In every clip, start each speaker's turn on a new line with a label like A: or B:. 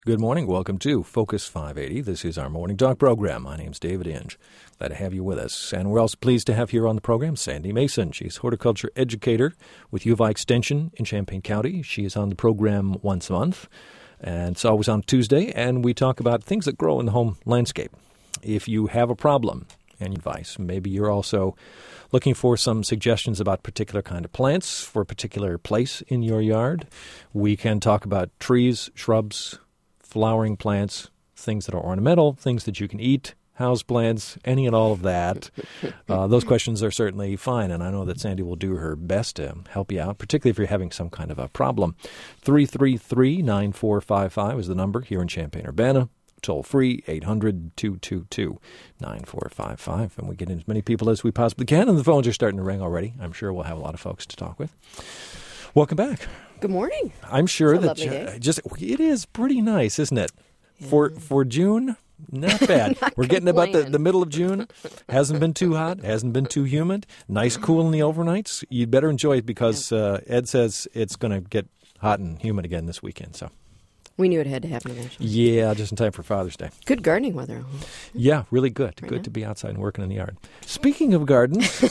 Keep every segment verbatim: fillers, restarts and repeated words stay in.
A: Good morning. Welcome to Focus five eighty. This is our morning talk program. My name's David Inge. Glad to have you with us. And we're also pleased to have here on the program Sandy Mason. She's horticulture educator with U of I Extension in Champaign County. She is on the program once a month, and it's always on Tuesday, and we talk about things that grow in the home landscape. If you have a problem and advice, maybe you're also looking for some suggestions about particular kind of plants for a particular place in your yard, we can talk about trees, shrubs, flowering plants, things that are ornamental, things that you can eat, house plants, any and all of that. Uh, those questions are certainly fine, and I know that Sandy will do her best to help you out, particularly if you're having some kind of a problem. three three three, nine four five five is the number here in Champaign-Urbana. Toll free, eight hundred, two two two, nine four five five. And we get in as many people as we possibly can, and the phones are starting to ring already. I'm sure we'll have a lot of folks to talk with. Welcome back.
B: Good morning.
A: I'm sure
B: it's a
A: that
B: lovely
A: uh,
B: day.
A: just it is pretty nice, isn't it?
B: Yeah.
A: For for June, not bad.
B: Not
A: We're getting about the,
B: complaining.
A: the middle of June. Hasn't been too hot. Hasn't been too humid. Nice, cool in the overnights. You'd better enjoy it because uh, Ed says it's going to get hot and humid again this weekend. So
B: We knew it had to happen eventually.
A: yeah, just in time for Father's Day.
B: Good gardening weather.
A: Yeah, really good.
B: Right
A: good
B: now?
A: to be outside and working in the yard. Speaking of gardens,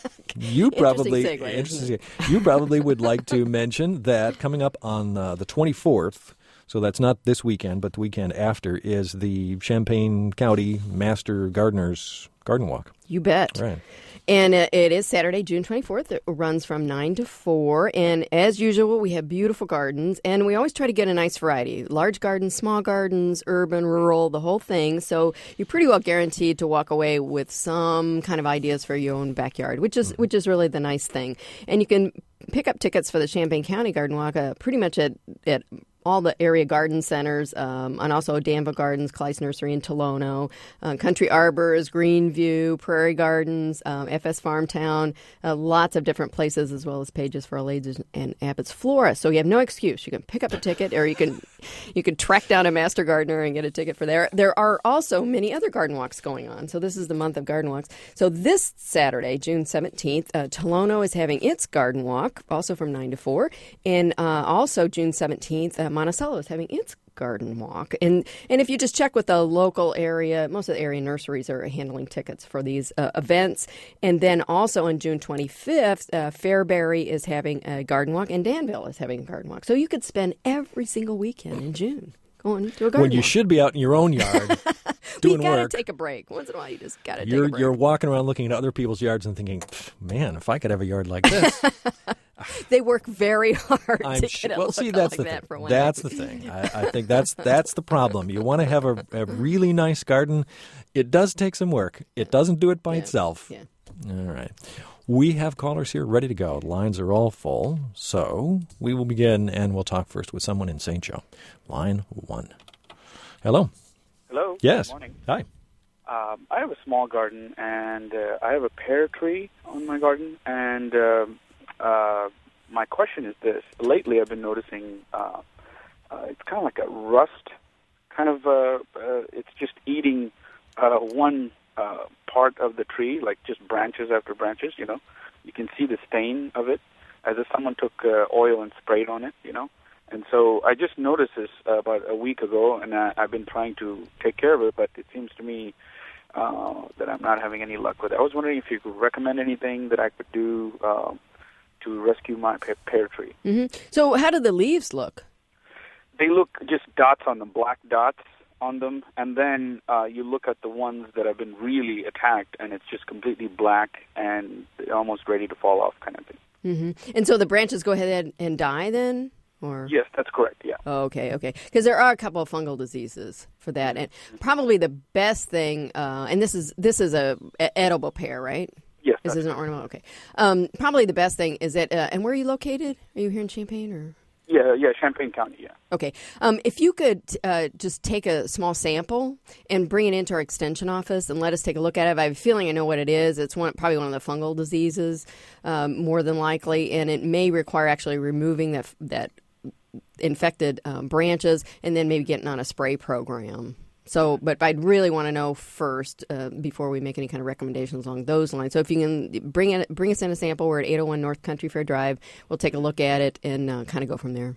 A: you probably
B: segue, isn't
A: interesting. You probably would like to mention that coming up on uh, the twenty-fourth. So that's not this weekend, but the weekend after is the Champaign County Master Gardeners Garden Walk.
B: You bet.
A: Right.
B: And uh, it is Saturday, June twenty-fourth. It runs from nine to four. And as usual, we have beautiful gardens. And we always try to get a nice variety. Large gardens, small gardens, urban, rural, the whole thing. So you're pretty well guaranteed to walk away with some kind of ideas for your own backyard, which is, mm-hmm. which is really the nice thing. And you can pick up tickets for the Champaign County Garden Walk uh, pretty much at, at all the area garden centers, um, and also Danville Gardens, Clyce Nursery in Tolono, uh, Country Arbors, Greenview, Prairie Gardens, um, F S Farmtown, uh, lots of different places, as well as Pages for All Ages and Abbott's Flora. So you have no excuse. You can pick up a ticket, or you can you can track down a master gardener and get a ticket for there. There are also many other garden walks going on. So this is the month of garden walks. So this Saturday, June seventeenth, uh, Tolono is having its garden walk, also from nine to four. And uh, also June seventeenth, uh, Monticello is having its garden walk. And and if you just check with the local area, most of the area nurseries are handling tickets for these uh, events. And then also on June twenty-fifth, uh, Fairbury is having a garden walk, and Danville is having a garden walk. So you could spend every single weekend in June going to a garden
A: When you
B: walk.
A: should be out in your own yard doing
B: you gotta
A: work.
B: take a break. Once in a while, you just got to take
A: You're
B: a break.
A: you're walking around looking at other people's yards and thinking, man, if I could have a yard like this.
B: They work very hard
A: I'm
B: to
A: sure.
B: get it
A: Well,
B: look
A: see, that's
B: like
A: the
B: that
A: thing.
B: for one.
A: That's the thing. I, I think that's that's the problem. You want to have a, a really nice garden. It does take some work. It doesn't do it by
B: Yeah.
A: itself.
B: Yeah.
A: All right. We have callers here ready to go. The lines are all full. So we will begin, and we'll talk first with someone in Saint Joe. Line one. Hello.
C: Hello.
A: Yes.
C: Good morning.
A: Hi.
C: Um, I have a small garden, and uh, I have a pear tree on my garden. And uh, uh, my question is this: lately, I've been noticing uh, uh, it's kind of like a rust, kind of. Uh, uh, it's just eating uh, one uh, part of the tree, like just branches after branches. You know, you can see the stain of it, as if someone took uh, oil and sprayed on it. You know. And so I just noticed this uh, about a week ago, and I, I've been trying to take care of it, but it seems to me uh, that I'm not having any luck with it. I was wondering if you could recommend anything that I could do uh, to rescue my pe- pear tree.
B: Mm-hmm. So how do the leaves look?
C: They look just dots on them, black dots on them, and then uh, you look at the ones that have been really attacked, and it's just completely black and almost ready to fall off kind of thing.
B: Mm-hmm. And so the branches go ahead and die then? Or?
C: Yes, that's correct, yeah.
B: Oh, okay, okay. Because there are a couple of fungal diseases for that. And probably the best thing, uh, and this is this is a, a edible pear, right?
C: Yes,
B: This
C: that's
B: is an ornamental, okay. Um, probably the best thing is that, uh, and where are you located? Are you here in Champaign or?
C: Yeah, yeah, Champaign County, yeah.
B: Okay. Um, if you could uh, just take a small sample and bring it into our extension office and let us take a look at it. I have a feeling I know what it is. It's one, probably one of the fungal diseases, um, more than likely, and it may require actually removing that that infected um, branches and then maybe getting on a spray program. So, but I'd really want to know first uh, before we make any kind of recommendations along those lines. So if you can bring it, bring us in a sample. We're at eight oh one North Country Fair Drive. We'll take a look at it and uh, kind of go from there.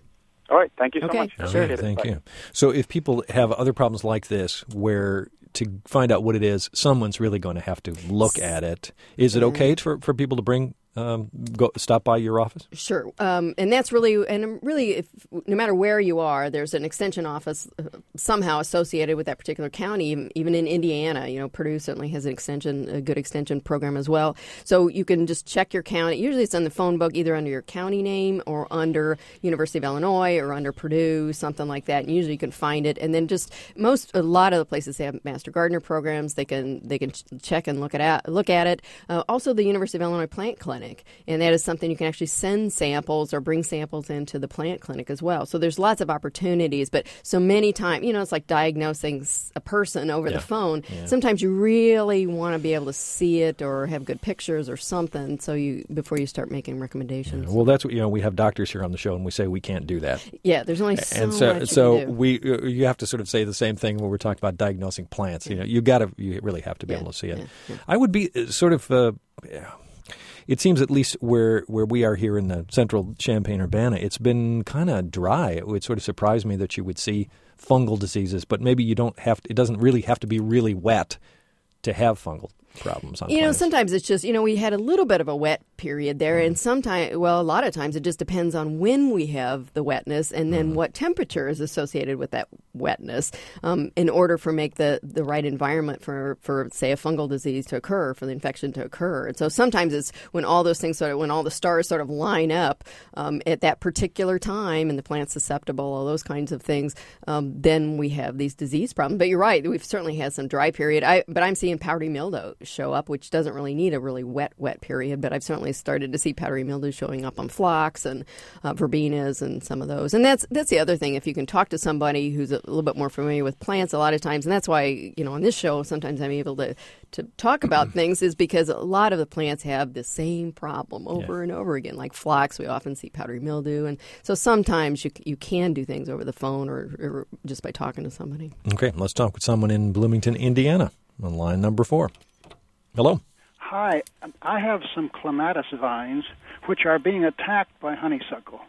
C: All right. Thank you so
B: Okay,
C: much.
B: sure.
C: Appreciate it.
A: Thank
C: Bye.
A: you. So if people have other problems like this where to find out what it is, someone's really going to have to look at it. Is it okay for, for people to bring um, go stop by your office?
B: Sure, um, and that's really, and really, if no matter where you are, there's an extension office uh, somehow associated with that particular county. Even, even in Indiana, you know, Purdue certainly has an extension, a good extension program as well. So you can just check your county. Usually, it's in the phone book, either under your county name or under University of Illinois or under Purdue, something like that. And usually, you can find it. And then just most, a lot of the places they have Master Gardener programs. They can they can ch- check and look at look at it. Uh, also, the University of Illinois Plant Clinic. And that is something you can actually send samples or bring samples into the plant clinic as well. So there's lots of opportunities, but so many times, you know, it's like diagnosing a person over
A: yeah.
B: the phone.
A: Yeah.
B: Sometimes you really want to be able to see it or have good pictures or something so you before you start making recommendations.
A: Yeah. Well, that's what, you know, we have doctors here on the show and we say we can't do that.
B: Yeah, there's only so
A: and so,
B: much you
A: so
B: can do.
A: we uh, you have to sort of say the same thing when we're talking about diagnosing plants. You know, you got to you really have to be
B: Yeah.
A: able to see it.
B: Yeah. Yeah.
A: I would be uh, sort of. Uh, yeah. It seems at least where, where we are here in the central Champaign-Urbana, it's been kind of dry. It would sort of surprise me that you would see fungal diseases, but maybe you don't have to, it doesn't really have to be really wet to have fungal problems on
B: You know,
A: plants.
B: sometimes it's just, you know, we had a little bit of a wet period there, and sometimes, well, a lot of times it just depends on when we have the wetness and then mm-hmm. what temperature is associated with that wetness um, in order for make the, the right environment for, for, say, a fungal disease to occur, for the infection to occur. And so sometimes it's when all those things sort of, when all the stars sort of line up um, at that particular time and the plant's susceptible, all those kinds of things, um, then we have these disease problems. But you're right, we've certainly had some dry period. I, but I'm seeing powdery mildew show up, which doesn't really need a really wet, wet period, but I've certainly started to see powdery mildew showing up on phlox and uh, verbenas and some of those. And that's that's the other thing. If you can talk to somebody who's a little bit more familiar with plants a lot of times, and that's why, you know, on this show, sometimes I'm able to, to talk about things is because a lot of the plants have the same problem over yeah. and over again. Like phlox, we often see powdery mildew. And so sometimes you you can do things over the phone or, or just by talking to somebody.
A: Okay, let's talk with someone in Bloomington, Indiana, on line number four. Hello.
D: Hi. I have some clematis vines which are being attacked by honeysuckle.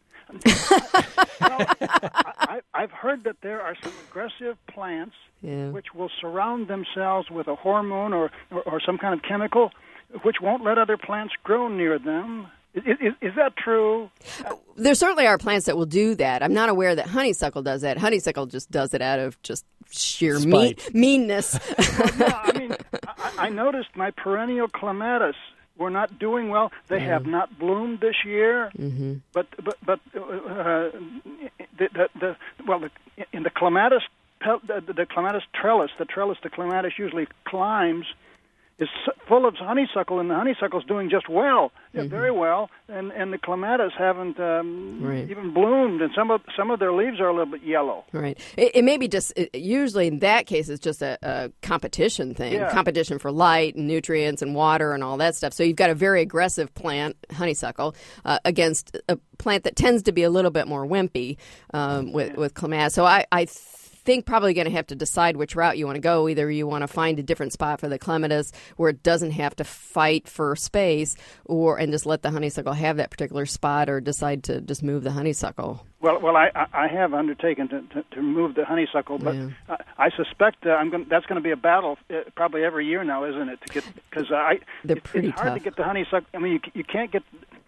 D: well, I, I've heard that there are some aggressive plants
B: yeah.
D: which will surround themselves with a hormone or, or, or some kind of chemical which won't let other plants grow near them. Is, is, is that true?
B: There certainly are plants that will do that. I'm not aware that honeysuckle does that. Honeysuckle just does it out of just sheer mean, meanness.
D: well, no, I mean, I, I noticed my perennial clematis were not doing well. They yeah. have not bloomed this year.
B: Mm-hmm. But
D: but but uh, the, the, the well the, in the clematis the, the clematis trellis, the trellis the clematis usually climbs, is full of honeysuckle, and the honeysuckle's doing just well, yeah, mm-hmm. very well, and and the clematis haven't um,
B: right.
D: even bloomed, and some of some of their leaves are a little bit yellow.
B: Right. It, it may be just it, usually in that case it's just a, a competition thing,
D: yeah.
B: competition for light and nutrients and water and all that stuff. So you've got a very aggressive plant, honeysuckle, uh, against a plant that tends to be a little bit more wimpy um, with yeah. with clematis. So I. I think probably going to have to decide which route you want to go. Either you want to find a different spot for the clematis where it doesn't have to fight for space, or and just let the honeysuckle have that particular spot, or decide to just move the honeysuckle.
D: Well, well, I, I have undertaken to, to, to move the honeysuckle, but
B: yeah.
D: I, I suspect uh, I'm going. That's going to be a battle uh, probably every year now, isn't it? To get because I
B: They're
D: it,
B: pretty
D: it's hard
B: tough.
D: to get the honeysuckle. I mean, you, you can't get.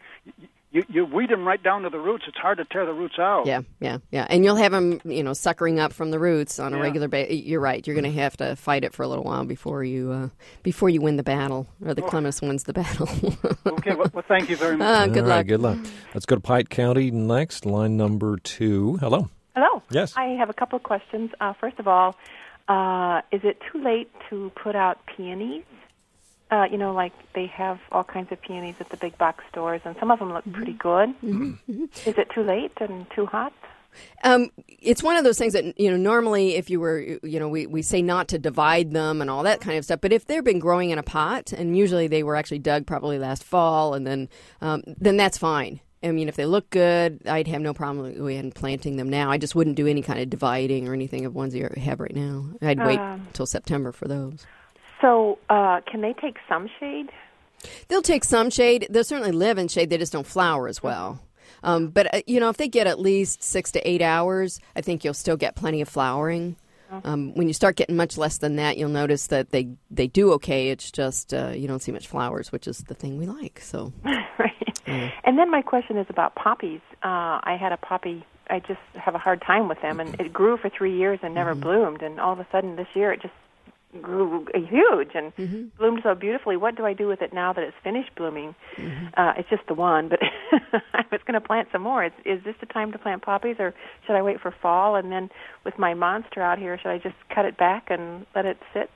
D: You, you weed them right down to the roots. It's hard to tear the roots out.
B: Yeah, yeah, yeah. And you'll have them, you know, suckering up from the roots on a
D: yeah.
B: regular basis. You're right. You're going to have to fight it for a little while before you uh, before you win the battle, or the oh. clematis wins the battle.
D: Okay, well, well, thank you very much.
B: Uh, good
A: All
B: luck.
A: Right, good luck. Let's go to Pike County next, line number two. Hello.
E: Hello.
A: Yes.
E: I have a couple of questions. Uh, first of all, uh, is it too late to put out peonies? Uh, you know, like they have all kinds of peonies at the big box stores, and some of them look mm-hmm. pretty good. Mm-hmm. Is it too late and too hot?
B: Um, it's one of those things that, you know, normally if you were, you know, we, we say not to divide them and all that kind of stuff. But if they've been growing in a pot, and usually they were actually dug probably last fall, and then um, then that's fine. I mean, if they look good, I'd have no problem in planting them now. I just wouldn't do any kind of dividing or anything of ones you have right now. I'd wait
E: um,
B: until September for those.
E: So uh, can they take some shade?
B: They'll take some shade. They'll certainly live in shade. They just don't flower as well. Um, but, uh, you know, if they get at least six to eight hours, I think you'll still get plenty of flowering. Um, when you start getting much less than that, you'll notice that they, they do okay. It's just uh, you don't see much flowers, which is the thing we like. So,
E: right.
B: Yeah.
E: And then my question is about poppies. Uh, I had a poppy. I just have a hard time with them, and it grew for three years and never mm-hmm. bloomed. And all of a sudden, this year, it just grew huge and mm-hmm. bloomed so beautifully. What do I do with it now that it's finished blooming? Mm-hmm. Uh, it's just the one, but I was going to plant some more. Is, is this the time to plant poppies, or should I wait for fall? And then with my monster out here, should I just cut it back and let it sit?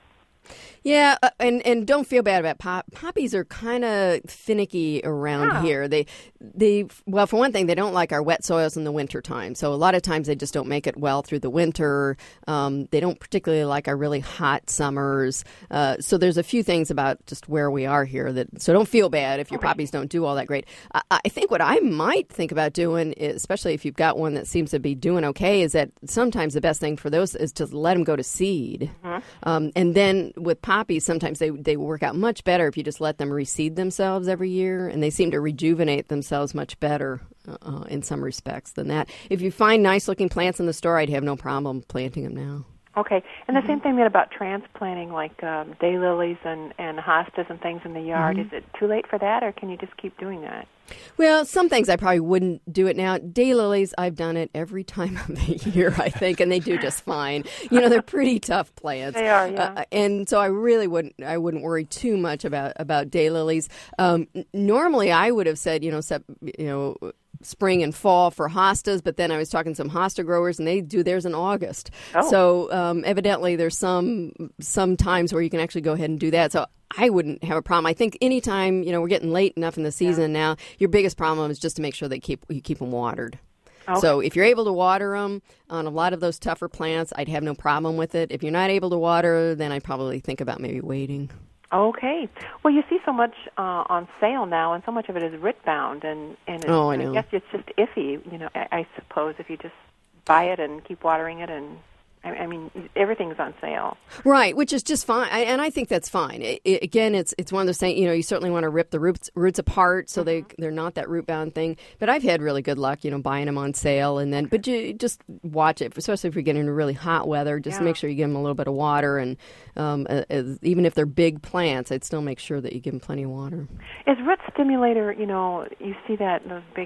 B: Yeah, uh, and, and don't feel bad about pop. Poppies are kind of finicky around
E: oh.
B: here. They they well, for one thing, they don't like our wet soils in the winter time. So a lot of times they just don't make it well through the winter. Um, they don't particularly like our really hot summers. Uh, so there's a few things about just where we are here that. So don't feel bad if your okay. poppies don't do all that great. I, I think what I might think about doing, especially if you've got one that seems to be doing okay, is that sometimes the best thing for those is to let them go to seed, mm-hmm. um, and then. With poppies, sometimes they they work out much better if you just let them reseed themselves every year, and they seem to rejuvenate themselves much better uh, in some respects than that. If you find nice-looking plants in the store, I'd have no problem planting them now.
E: Okay, and
B: mm-hmm.
E: the same thing then about transplanting, like um, daylilies and, and hostas and things in the yard. Mm-hmm. Is it too late for that, or can you just keep doing that?
B: Well, some things I probably wouldn't do it now. Daylilies, I've done it every time of the year, I think, and they do just fine. You know, they're pretty tough plants.
E: They are, yeah.
B: Uh, and so I really wouldn't, I wouldn't worry too much about about daylilies. Um, n- normally, I would have said, you know, sep- you know. spring and fall for hostas, but then I was talking to some hosta growers, and they do theirs in August.
E: Oh.
B: So um, evidently there's some some times where you can actually go ahead and do that. So I wouldn't have a problem. I think anytime, you know, we're getting late enough in the season yeah. now, your biggest problem is just to make sure that keep you keep them watered. Okay. So if you're able to water them on a lot of those tougher plants, I'd have no problem with it. If you're not able to water, then I'd probably think about maybe waiting.
E: Okay. Well, you see so much uh, on sale now, and so much of it is root bound, and, and it's,
B: oh, I know.
E: I guess it's just iffy, you know, I, I suppose, if you just buy it and keep watering it, and I, I mean, everything's on sale.
B: Right, which is just fine, I, and I think that's fine. It, it, again, it's it's one of those things, you know, you certainly want to rip the roots roots apart so mm-hmm. they, they're not that root-bound thing. But I've had really good luck, you know, buying them on sale, and then, but you just watch it, especially if you're getting into really hot weather, just
E: yeah.
B: make sure you give them a little bit of water, and um, as, even if they're big plants, I'd still make sure that you give them plenty of water.
E: Is root stimulator, you know, you see that, those big,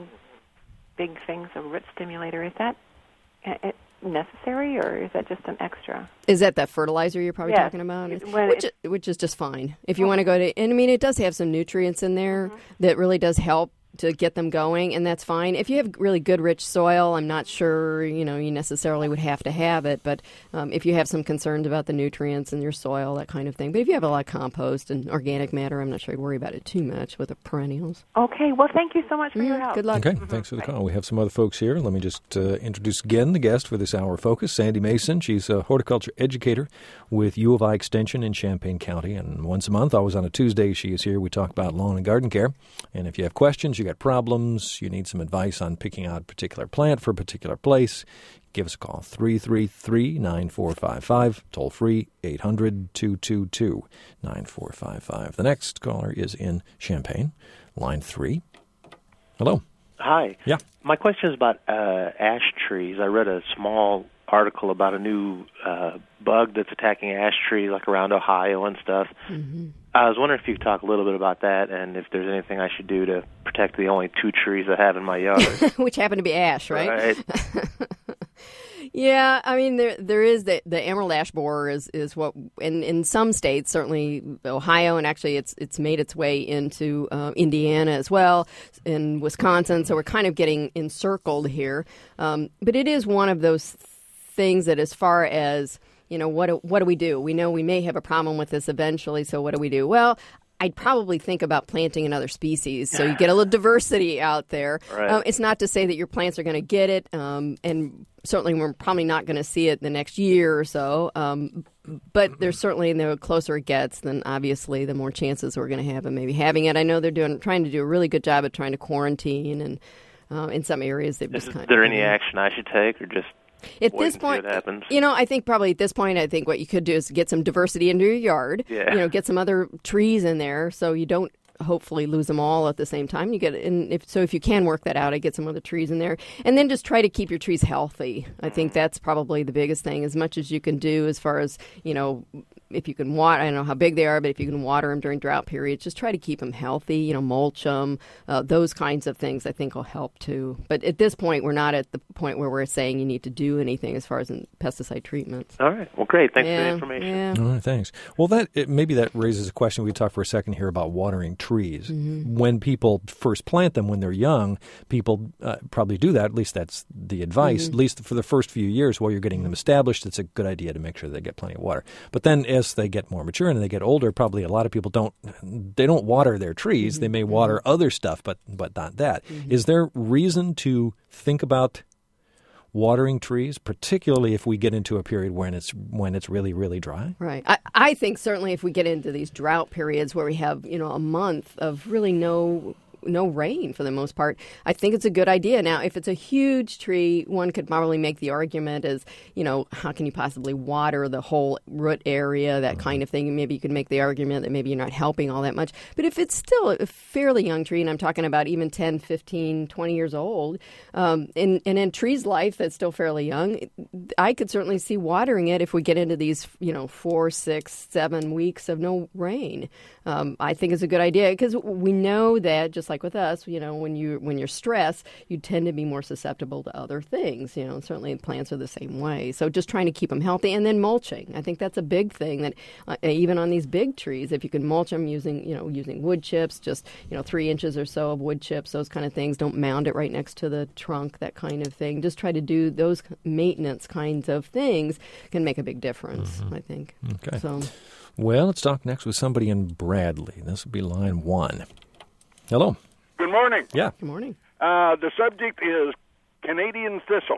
E: big things, a root stimulator, is that... It, necessary, or is that just an extra?
B: Is that that fertilizer you're probably
E: yes.
B: talking about?
E: When
B: which, is, which is just fine. If you oh. want to go to, and I mean, it does have some nutrients in there mm-hmm. that really does help to get them going, and that's fine. If you have really good, rich soil, I'm not sure, you know, you necessarily would have to have it, but um, if you have some concerns about the nutrients in your soil, that kind of thing. But if you have a lot of compost and organic matter, I'm not sure I'd worry about it too much with the perennials.
E: Okay, well, thank you so much for
B: mm-hmm.
E: your help.
B: Good luck.
A: Okay, mm-hmm. thanks for the call. We have some other folks here. Let me just uh, introduce again the guest for this hour of focus, Sandy Mason. She's a horticulture educator with U of I Extension in Champaign County, and once a month, always on a Tuesday, she is here. We talk about lawn and garden care, and if you have questions, you got problems, you need some advice on picking out a particular plant for a particular place, give us a call, three three three, nine four five five, toll free, eight hundred, two two two, nine four five five. The next caller is in Champaign, line three. Hello.
F: Hi.
A: Yeah.
F: My question is about uh, ash trees. I read a small article about a new uh, bug that's attacking ash trees, like around Ohio and stuff. Mm-hmm. I was wondering if you could talk a little bit about that, and if there's anything I should do to protect the only two trees I have in my yard.
B: Which happen to be ash, right?
F: Right.
B: Yeah, I mean, there there is the, the emerald ash borer is, is what, in, in some states, certainly Ohio, and actually it's it's made its way into uh, Indiana as well, in Wisconsin, so we're kind of getting encircled here. Um, but it is one of those things that as far as, you know, what do, what do we do? We know we may have a problem with this eventually, so what do we do? Well, I'd probably think about planting another species so you get a little diversity out there.
F: Right.
B: Um, it's not to say that your plants are going to get it, um, and certainly we're probably not going to see it the next year or so, um, but there's certainly, the closer it gets, then obviously the more chances we're going to have of maybe having it. I know they're doing trying to do a really good job of trying to quarantine, and uh, in some areas they've just
F: is
B: kind of...
F: Is there any action I should take, or just...
B: At
F: Wait
B: this point,
F: happens.
B: you know, I think probably at this point, I think what you could do is get some diversity into your yard.
F: Yeah.
B: You know, get some other trees in there so you don't hopefully lose them all at the same time. You get and if so, if you can work that out, I get some other trees in there, and then just try to keep your trees healthy. I think that's probably the biggest thing, as much as you can do as far as, you know, if you can water, I don't know how big they are, but if you can water them during drought periods, just try to keep them healthy, you know, mulch them, uh, those kinds of things I think will help too. But at this point, we're not at the point where we're saying you need to do anything as far as in pesticide treatments.
F: All right. Well, great. Thanks
B: yeah,
F: for the information.
B: Yeah.
A: All right, thanks. Well, that it, maybe that raises a question. We talked for a second here about watering trees. Mm-hmm. When people first plant them when they're young, people uh, probably do that. At least that's the advice. Mm-hmm. At least for the first few years while you're getting them established, it's a good idea to make sure they get plenty of water. But then as they get more mature and they get older, probably a lot of people don't they don't water their trees. Mm-hmm. They may water mm-hmm. other stuff, but but not that. Mm-hmm. Is there reason to think about watering trees, particularly if we get into a period when it's when it's really, really dry?
B: Right. I, I think certainly if we get into these drought periods where we have, you know, a month of really no no rain for the most part, I think it's a good idea. Now, if it's a huge tree, one could probably make the argument as, you know, how can you possibly water the whole root area, that kind of thing. Maybe you could make the argument that maybe you're not helping all that much. But if it's still a fairly young tree, and I'm talking about even ten, fifteen, twenty years old, um, and, and in tree's life that's still fairly young, I could certainly see watering it if we get into these, you know, four, six, seven weeks of no rain. Um, I think it's a good idea because we know that, just like with us, you know, when you when you're stressed, you tend to be more susceptible to other things. You know, certainly plants are the same way. So just trying to keep them healthy, and then mulching. I think that's a big thing. That uh, even on these big trees, if you can mulch them using, you know, using wood chips, just you know, three inches or so of wood chips, those kind of things. Don't mound it right next to the trunk, that kind of thing. Just try to do those maintenance kinds of things can make a big difference. Mm-hmm. I think.
A: Okay.
B: So.
A: Well, let's talk next with somebody in Bradley. This will be line one. Hello.
G: Good morning.
A: Yeah.
B: Good morning.
G: Uh, the subject is Canadian thistle.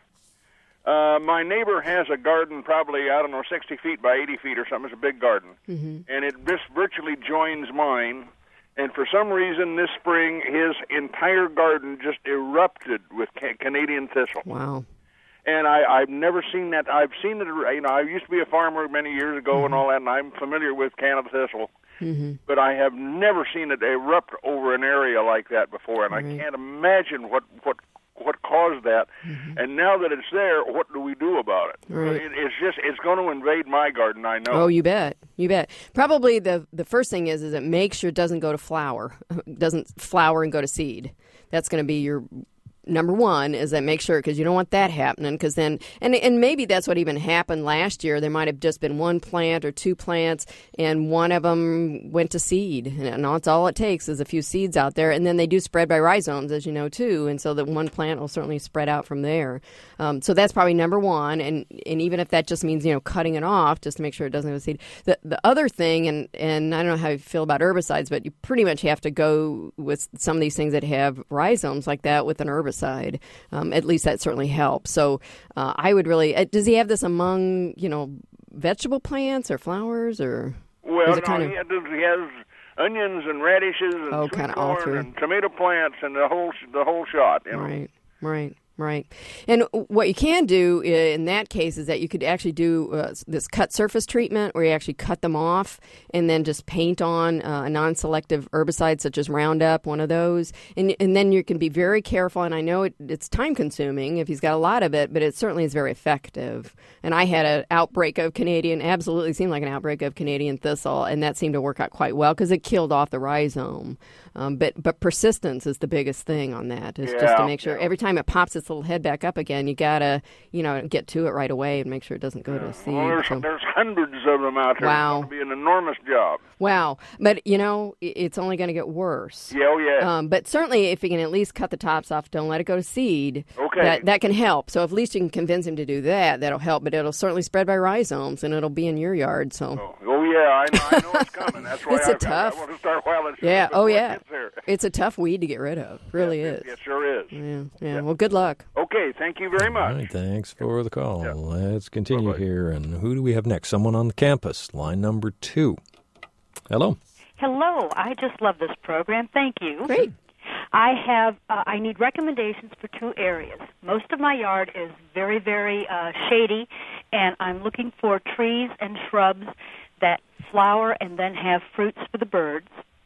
G: Uh, my neighbor has a garden probably, I don't know, sixty feet by eighty feet or something. It's a big garden. Mm-hmm. And it just virtually joins mine. And for some reason this spring, his entire garden just erupted with ca- Canadian thistle.
B: Wow.
G: And I, I've never seen that. I've seen it, you know, I used to be a farmer many years ago mm-hmm. and all that, and I'm familiar with Canada thistle. Mm-hmm. But I have never seen it erupt over an area like that before, and mm-hmm. I can't imagine what what what caused that. Mm-hmm. And now that it's there, what do we do about it?
B: Right.
G: it? It's just it's going to invade my garden. I know.
B: Oh, you bet, you bet. Probably the the first thing is is it makes sure it doesn't go to flower, doesn't flower and go to seed. That's going to be your number one, is that make sure, because you don't want that happening, because then, and and maybe that's what even happened last year. There might have just been one plant or two plants, and one of them went to seed. And that's all it takes is a few seeds out there, and then they do spread by rhizomes, as you know, too, and so that one plant will certainly spread out from there. Um, so that's probably number one, and and even if that just means, you know, cutting it off just to make sure it doesn't go to seed. The, the other thing, and, and I don't know how you feel about herbicides, but you pretty much have to go with some of these things that have rhizomes like that with an herbicide. Side. Um, at least that certainly helps. So uh, I would really, uh, does he have this among, you know, vegetable plants or flowers, or?
G: Well, no,
B: kind of...
G: he, has, he has onions and radishes and
B: oh,
G: sweet
B: kind of
G: corn
B: all through.
G: and tomato plants and the whole the whole shot. You know?
B: Right, right. Right. And what you can do in that case is that you could actually do uh, this cut surface treatment where you actually cut them off and then just paint on uh, a non-selective herbicide such as Roundup, one of those. And and then you can be very careful. And I know it, it's time-consuming if he's got a lot of it, but it certainly is very effective. And I had an outbreak of Canadian, absolutely seemed like an outbreak of Canadian thistle, and that seemed to work out quite well because it killed off the rhizome. Um, but but persistence is the biggest thing on that, is
G: yeah,
B: just to make sure
G: yeah.
B: every time it pops its little head back up again, you got to, you know, get to it right away and make sure it doesn't go
G: yeah.
B: to seed.
G: Well, there's,
B: so.
G: there's hundreds of them out there.
B: Wow.
G: It's going to be an enormous job.
B: Wow. But, you know, it's only going to get worse.
G: Yeah, oh, yeah.
B: Um, but certainly if you can at least cut the tops off, don't let it go to seed,
G: okay.
B: that, that can help. So at least you can convince him to do that. That'll help. But it'll certainly spread by rhizomes, and it'll be in your yard. So.
G: Oh, oh yeah, I know, I know it's coming. That's why
B: it's
G: I,
B: a tough,
G: I, I want to start while it's
B: yeah, oh yeah.
G: It there.
B: It's a tough weed to get rid of. Really
G: yes,
B: is.
G: It, it sure is.
B: Yeah, yeah,
G: yeah.
B: Well, good luck.
G: Okay, thank you very much.
A: All right, thanks for the call.
G: Yeah.
A: Let's continue
G: Bye-bye.
A: here. And who do we have next? Someone on the campus, line number two. Hello.
H: Hello. I just love this program. Thank you.
B: Great.
H: I have. Uh, I need recommendations for two areas. Most of my yard is very, very uh, shady, and I'm looking for trees and shrubs that flower and then have fruits for the birds.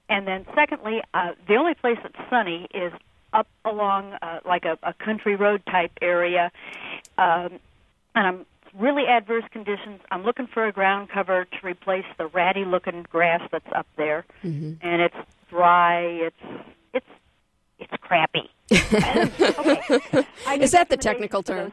H: And then secondly, uh, the only place that's sunny is up along uh, like a, a country road type area. Um, and I'm really adverse conditions. I'm looking for a ground cover to replace the ratty-looking grass that's up there. Mm-hmm. And it's dry. It's it's it's crappy. Okay.
B: Is that the technical term?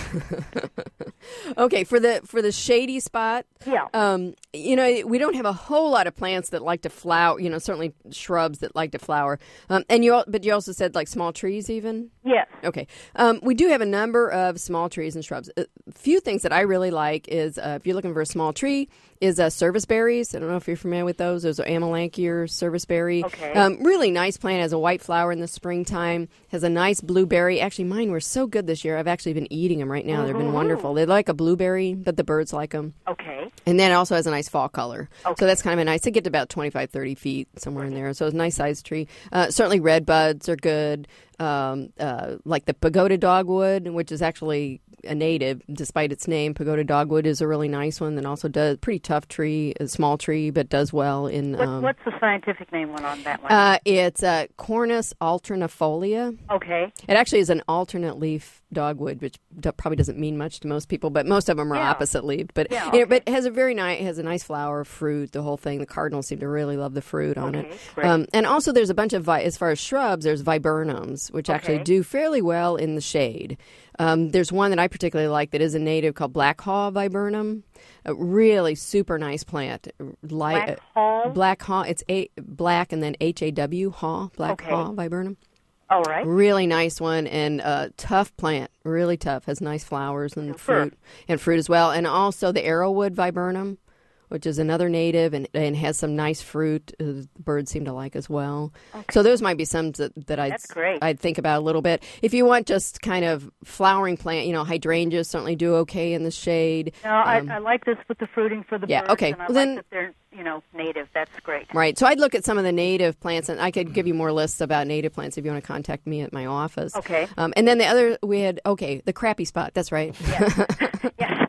B: Okay, for the for the shady spot,
H: yeah.
B: Um, you know, we don't have a whole lot of plants that like to flower. You know, certainly shrubs that like to flower. Um, and you, but you also said like small trees, even.
H: Yes.
B: Okay. Um, we do have a number of small trees and shrubs. A few things that I really like is uh, if you're looking for a small tree, is uh, service berries. I don't know if you're familiar with those. Those are Amelanchier service berry.
H: Okay.
B: Um, really nice plant. Has a white flower in the springtime. Has a nice blueberry. Actually, mine were so good this year. I've actually been eating them right now. Mm-hmm. They've been wonderful. They like a blueberry, but the birds like them.
H: Okay.
B: And then it also has a nice fall color.
H: Okay.
B: So that's kind of a nice. They get to about twenty-five, thirty feet, somewhere in there. So it's a nice sized tree. Uh, certainly red buds are good. Um, uh, like the pagoda dogwood, which is actually a native, despite its name. Pagoda dogwood is a really nice one that also does, pretty tough tree, a small tree, but does well in...
H: What,
B: um,
H: what's the scientific name on that one?
B: Uh, it's uh, Cornus alternifolia.
H: Okay.
B: It actually is an alternate leaf dogwood, which d- probably doesn't mean much to most people, but most of them are
H: yeah.
B: opposite leaved. But
H: yeah,
B: you
H: okay.
B: know, but it has a very nice, has a nice flower, fruit, the whole thing. The cardinals seem to really love the fruit on
H: okay,
B: it.
H: Great.
B: Um, and also, there's a bunch of vi- as far as shrubs, there's viburnums, which
H: okay.
B: actually do fairly well in the shade. Um, there's one that I particularly like that is a native called Black Haw viburnum. A really super nice plant. Light,
H: Black Haw?
B: Black Haw. It's a black and then H A W Haw. Black
H: okay.
B: Haw viburnum.
H: All right.
B: Really nice one and uh, tough plant. Really tough. Has nice flowers and
H: Super.
B: fruit and fruit as well. And also the arrowwood viburnum, which is another native and, and has some nice fruit. Uh, birds seem to like as well. Okay. So those might be some that, that I'd, I'd think about a little bit. If you want just kind of flowering plant, you know, hydrangeas certainly do okay in the shade.
H: No, um, I, I like this with the fruiting for the
B: yeah,
H: birds.
B: Okay.
H: And I
B: well,
H: like
B: then,
H: that they're, you know, native. That's great.
B: Right. So I'd look at some of the native plants, and I could give you more lists about native plants if you want to contact me at my office.
H: Okay.
B: Um, and then the other, we had, okay, the crappy spot. That's right.
H: Yes. yes.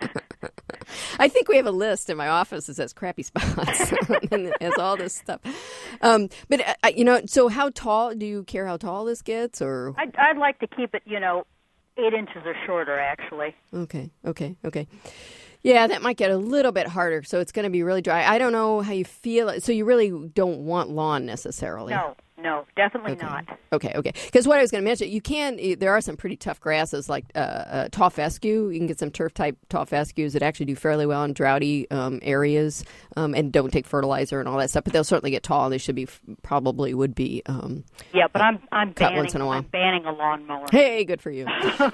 B: I think we have a list in my office that says crappy spots and it has all this stuff. Um, but, uh, you know, so how tall, do you care how tall this gets? Or
H: I'd, I'd like to keep it, you know, eight inches or shorter, actually.
B: Okay, okay, okay. Yeah, that might get a little bit harder, so it's going to be really dry. I don't know how you feel. So you really don't want lawn necessarily?
H: No. No, definitely
B: okay.
H: not.
B: Okay, okay. Because what I was going to mention, you can, there are some pretty tough grasses like uh, uh, tall fescue. You can get some turf-type tall fescues that actually do fairly well in droughty um, areas um, and don't take fertilizer and all that stuff. But they'll certainly get tall. They should be, probably would be um,
H: Yeah, but I'm I'm
B: cut
H: banning,
B: once in a while.
H: I'm banning a lawnmower.
B: Hey, good for you.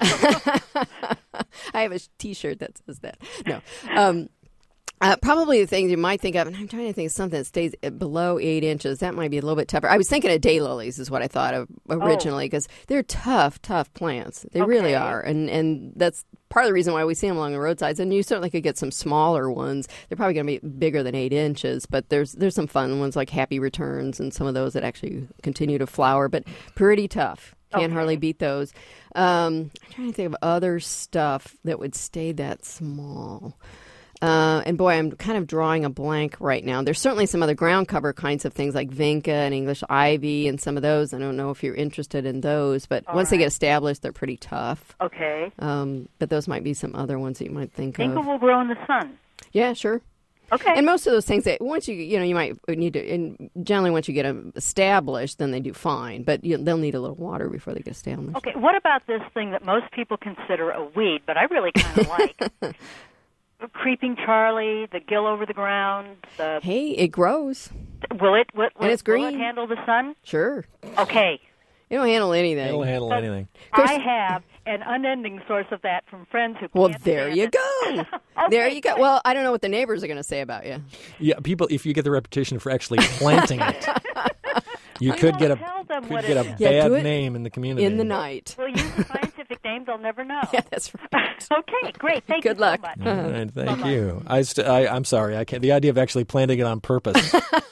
B: I have a T-shirt that says that. No. Um Uh, probably the things you might think of, and I'm trying to think of something that stays below eight inches. That might be a little bit tougher. I was thinking of daylilies is what I thought of originally because oh. they're tough, tough plants. They
H: okay.
B: really are, and and that's part of the reason why we see them along the roadsides. And you certainly could get some smaller ones. They're probably going to be bigger than eight inches, but there's there's some fun ones like Happy Returns and some of those that actually continue to flower, but pretty tough. Can't
H: okay.
B: hardly beat those. Um, I'm trying to think of other stuff that would stay that small. Uh, and boy, I'm kind of drawing a blank right now. There's certainly some other ground cover kinds of things like vinca and English ivy and some of those. I don't know if you're interested in those, but
H: All
B: once
H: right.
B: they get established, they're pretty tough.
H: Okay.
B: Um, but those might be some other ones that you might think
H: Vinca
B: of.
H: will grow in the sun.
B: Yeah, sure.
H: Okay.
B: And most of those things that once you you know you might need to, and generally once you get them established, then they do fine. But you, they'll need a little water before they get established.
H: Okay. What about this thing that most people consider a weed, but I really kind of like? Creeping Charlie, the gill over the ground. The
B: hey, it grows.
H: Will it? Will,
B: and it's green.
H: Will it handle the sun?
B: Sure.
H: Okay.
B: It'll handle anything.
A: It'll handle
H: but
A: anything.
H: I have an unending source of that from friends who.
B: Well,
H: can't
B: there you
H: it.
B: go.
H: okay,
B: there you go.
H: good.
B: Well, I don't know what the neighbors are going to say about you.
A: Yeah, people. If you get the reputation for actually planting it, you could get a could get a bad
B: yeah,
A: name in the community.
B: In the night.
H: Well, use a scientific name; they'll never know.
B: Yeah, that's right.
H: Okay, great. Thank
B: Good
H: you
B: luck.
H: so much.
A: All right, thank
H: Bye-bye.
A: you. I, st- I I'm sorry. I can't. The idea of actually planting it on purpose.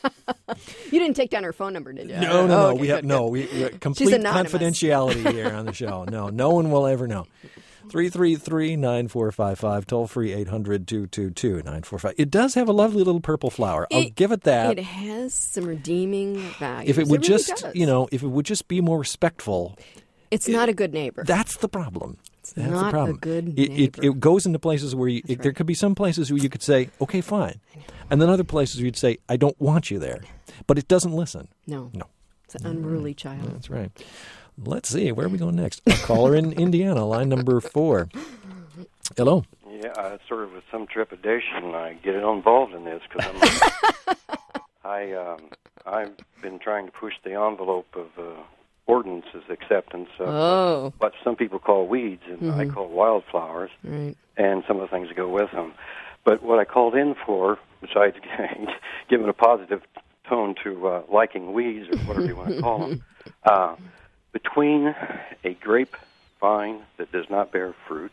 B: You didn't take down her phone number, did you?
A: No, no, no.
B: Oh, okay,
A: we have
B: good,
A: no.
B: good.
A: We, we have complete
B: anonymous.
A: confidentiality here on the show. No, no one will ever know. three three three, nine four five five, toll free eight hundred, two two two, nine four five. It does have a lovely little purple flower. I'll
B: It-
A: give it that.
B: It has some redeeming value.
A: If it would
B: really
A: just,
B: does.
A: you know, if it would just be more respectful,
B: it's not a good neighbor.
A: that's the problem.
B: It's
A: That's
B: not
A: the problem.
B: a good
A: it, it,
B: neighbor.
A: it goes into places where you, it, there
B: right.
A: could be some places where you could say, okay, fine. And then other places where you'd say, I don't want you there. But it doesn't listen.
B: No.
A: No.
B: It's an unruly child.
A: That's right. Let's see. Where are we going next? A caller in Indiana, line number four. Hello.
I: Yeah, I sort of with some trepidation I get involved in this because I'm I um, I've been trying to push the envelope of uh, ordinances acceptance of
B: Oh.
I: what some people call weeds and I call wildflowers,
B: Right.
I: and some of the things that go with them. But what I called in for, besides giving a positive tone to uh, liking weeds or whatever you want to call them, uh, between a grapevine that does not bear fruit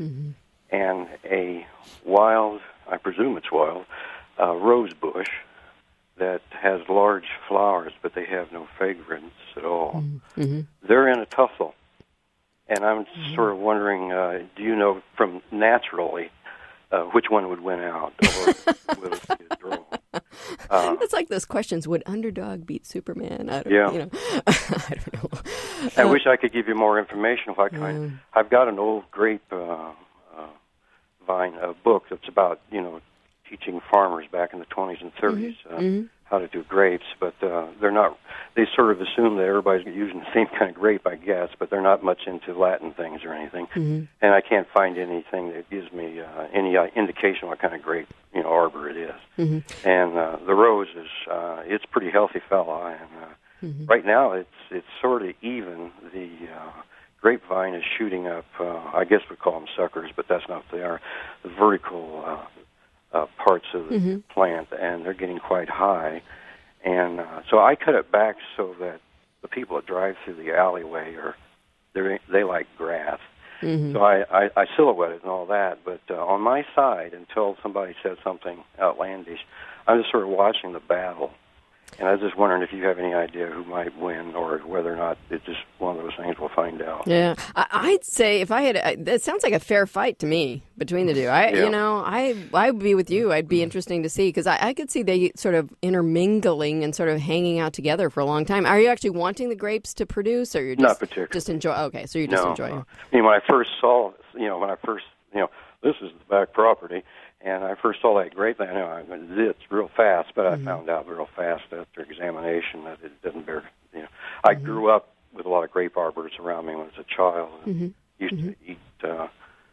I: and a wild, I presume it's wild, uh, rose bush that has large flowers, but they have no fragrance at all.
B: Mm-hmm.
I: They're in a tussle. And I'm sort of wondering, uh, do you know from naturally uh, which one would win out? Or will it be a draw? Uh,
B: It's like those questions: would underdog beat Superman? I don't,
I: Yeah.
B: you know, I don't know.
I: I wish I could give you more information. If I kind, I've got an old grape uh, uh, vine uh, book that's about you know teaching farmers back in the twenties and thirties uh, how to do grapes, but uh, they're not. They sort of assume that everybody's using the same kind of grape, I guess, but they're not much into Latin things or anything.
B: Mm-hmm.
I: And I can't find anything that gives me uh, any uh, indication what kind of grape you know arbor it is.
B: Mm-hmm.
I: And uh, the rose is uh, it's a pretty healthy fella, and uh,
B: Mm-hmm.
I: right now it's it's sort of even. The uh, grapevine is shooting up. Uh, I guess we call them suckers, but that's not what they are. The vertical uh, uh, parts of the
B: Mm-hmm.
I: plant, and they're getting quite high. And uh, so I cut it back so that the people that drive through the alleyway are they they like grass.
B: Mm-hmm.
I: So I, I, I silhouette it and all that. But uh, on my side, until somebody says something outlandish, I'm just sort of watching the battle. And I was just wondering if you have any idea who might win, or whether or not it's just one of those things we'll find out.
B: Yeah, I, I'd say if I had, I- that sounds like a fair fight to me between the two. I,
I: Yeah.
B: you know, I, I would be with you. I'd be interesting to see because I, I could see they sort of intermingling and sort of hanging out together for a long time. Are you actually wanting the grapes to produce, or you're just
I: Not particularly.
B: just enjoy? Okay, so you're just
I: no,
B: enjoying.
I: no. I mean, when I first saw, you know, when I first, you know, this is the back property, and I first saw that grape, I know I went zits real fast, but
B: Mm-hmm.
I: I found out real fast after examination that it doesn't bear, you know. I grew up with a lot of grape arbors around me when I was a child, and
B: Mm-hmm.
I: used to eat, uh,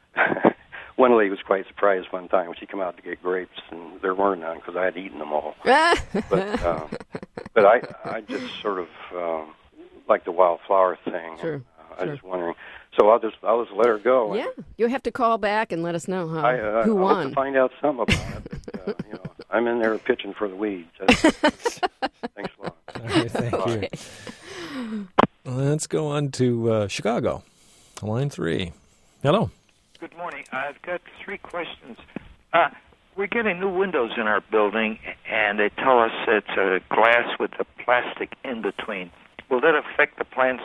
I: one lady was quite surprised one time when she came out to get grapes, and there were none because I had eaten them all. But uh, but I I just sort of um, like the wildflower thing.
B: Sure,
I: Uh, I
B: sure.
I: was just wondering. So I'll just I'll just let her go.
B: Yeah, you'll have to call back and let us know how,
I: I, uh,
B: who
I: I hope
B: won.
I: to find out something about it. But, uh, you know, I'm in there pitching for the weeds. Thanks a lot.
A: All right, thank you. Let's go on to uh, Chicago, line three. Hello.
J: Good morning. I've got three questions. Uh, we're getting new windows in our building, and they tell us it's a glass with a plastic in between. Will that affect the plants?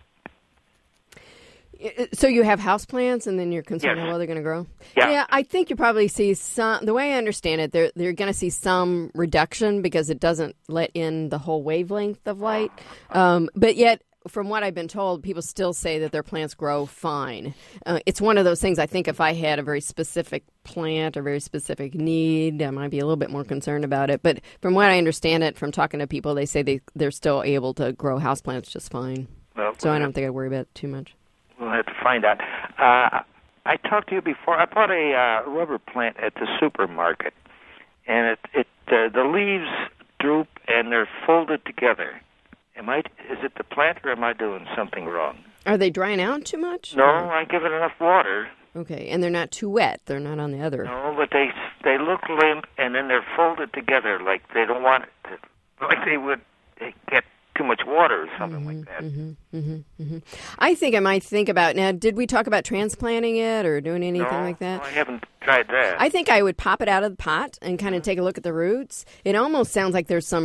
B: So you have houseplants, and then you're concerned
J: Yes.
B: how well they're going to grow?
J: Yeah.
B: I think you probably see some, the way I understand it, they're, they're going to see some reduction because it doesn't let in the whole wavelength of light. Um, but yet, from what I've been told, people still say that their plants grow fine. Uh, it's one of those things, I think if I had a very specific plant or very specific need, I might be a little bit more concerned about it. But from what I understand it, from talking to people, they say they, they're still able to grow houseplants just fine.
J: Well,
B: So I don't think I worry about it too much.
J: We'll have to find out. Uh, I talked to you before. I bought a uh, rubber plant at the supermarket, and it, it uh, the leaves droop and they're folded together. Am I? Is it the plant, or am I doing something wrong?
B: Are they drying out too much?
J: No, I give it enough water.
B: Okay, and they're not too wet. They're not on the other.
J: No, but they they look limp, and then they're folded together like they don't want it to, like they would get too much water or something like that.
B: Mm-hmm, mm-hmm, mm-hmm. I think I might think about, now, did we talk about transplanting it or doing anything
J: no,
B: like that?
J: no, I haven't tried that.
B: I think I would pop it out of the pot and kind of take a look at the roots. It almost sounds like there's some root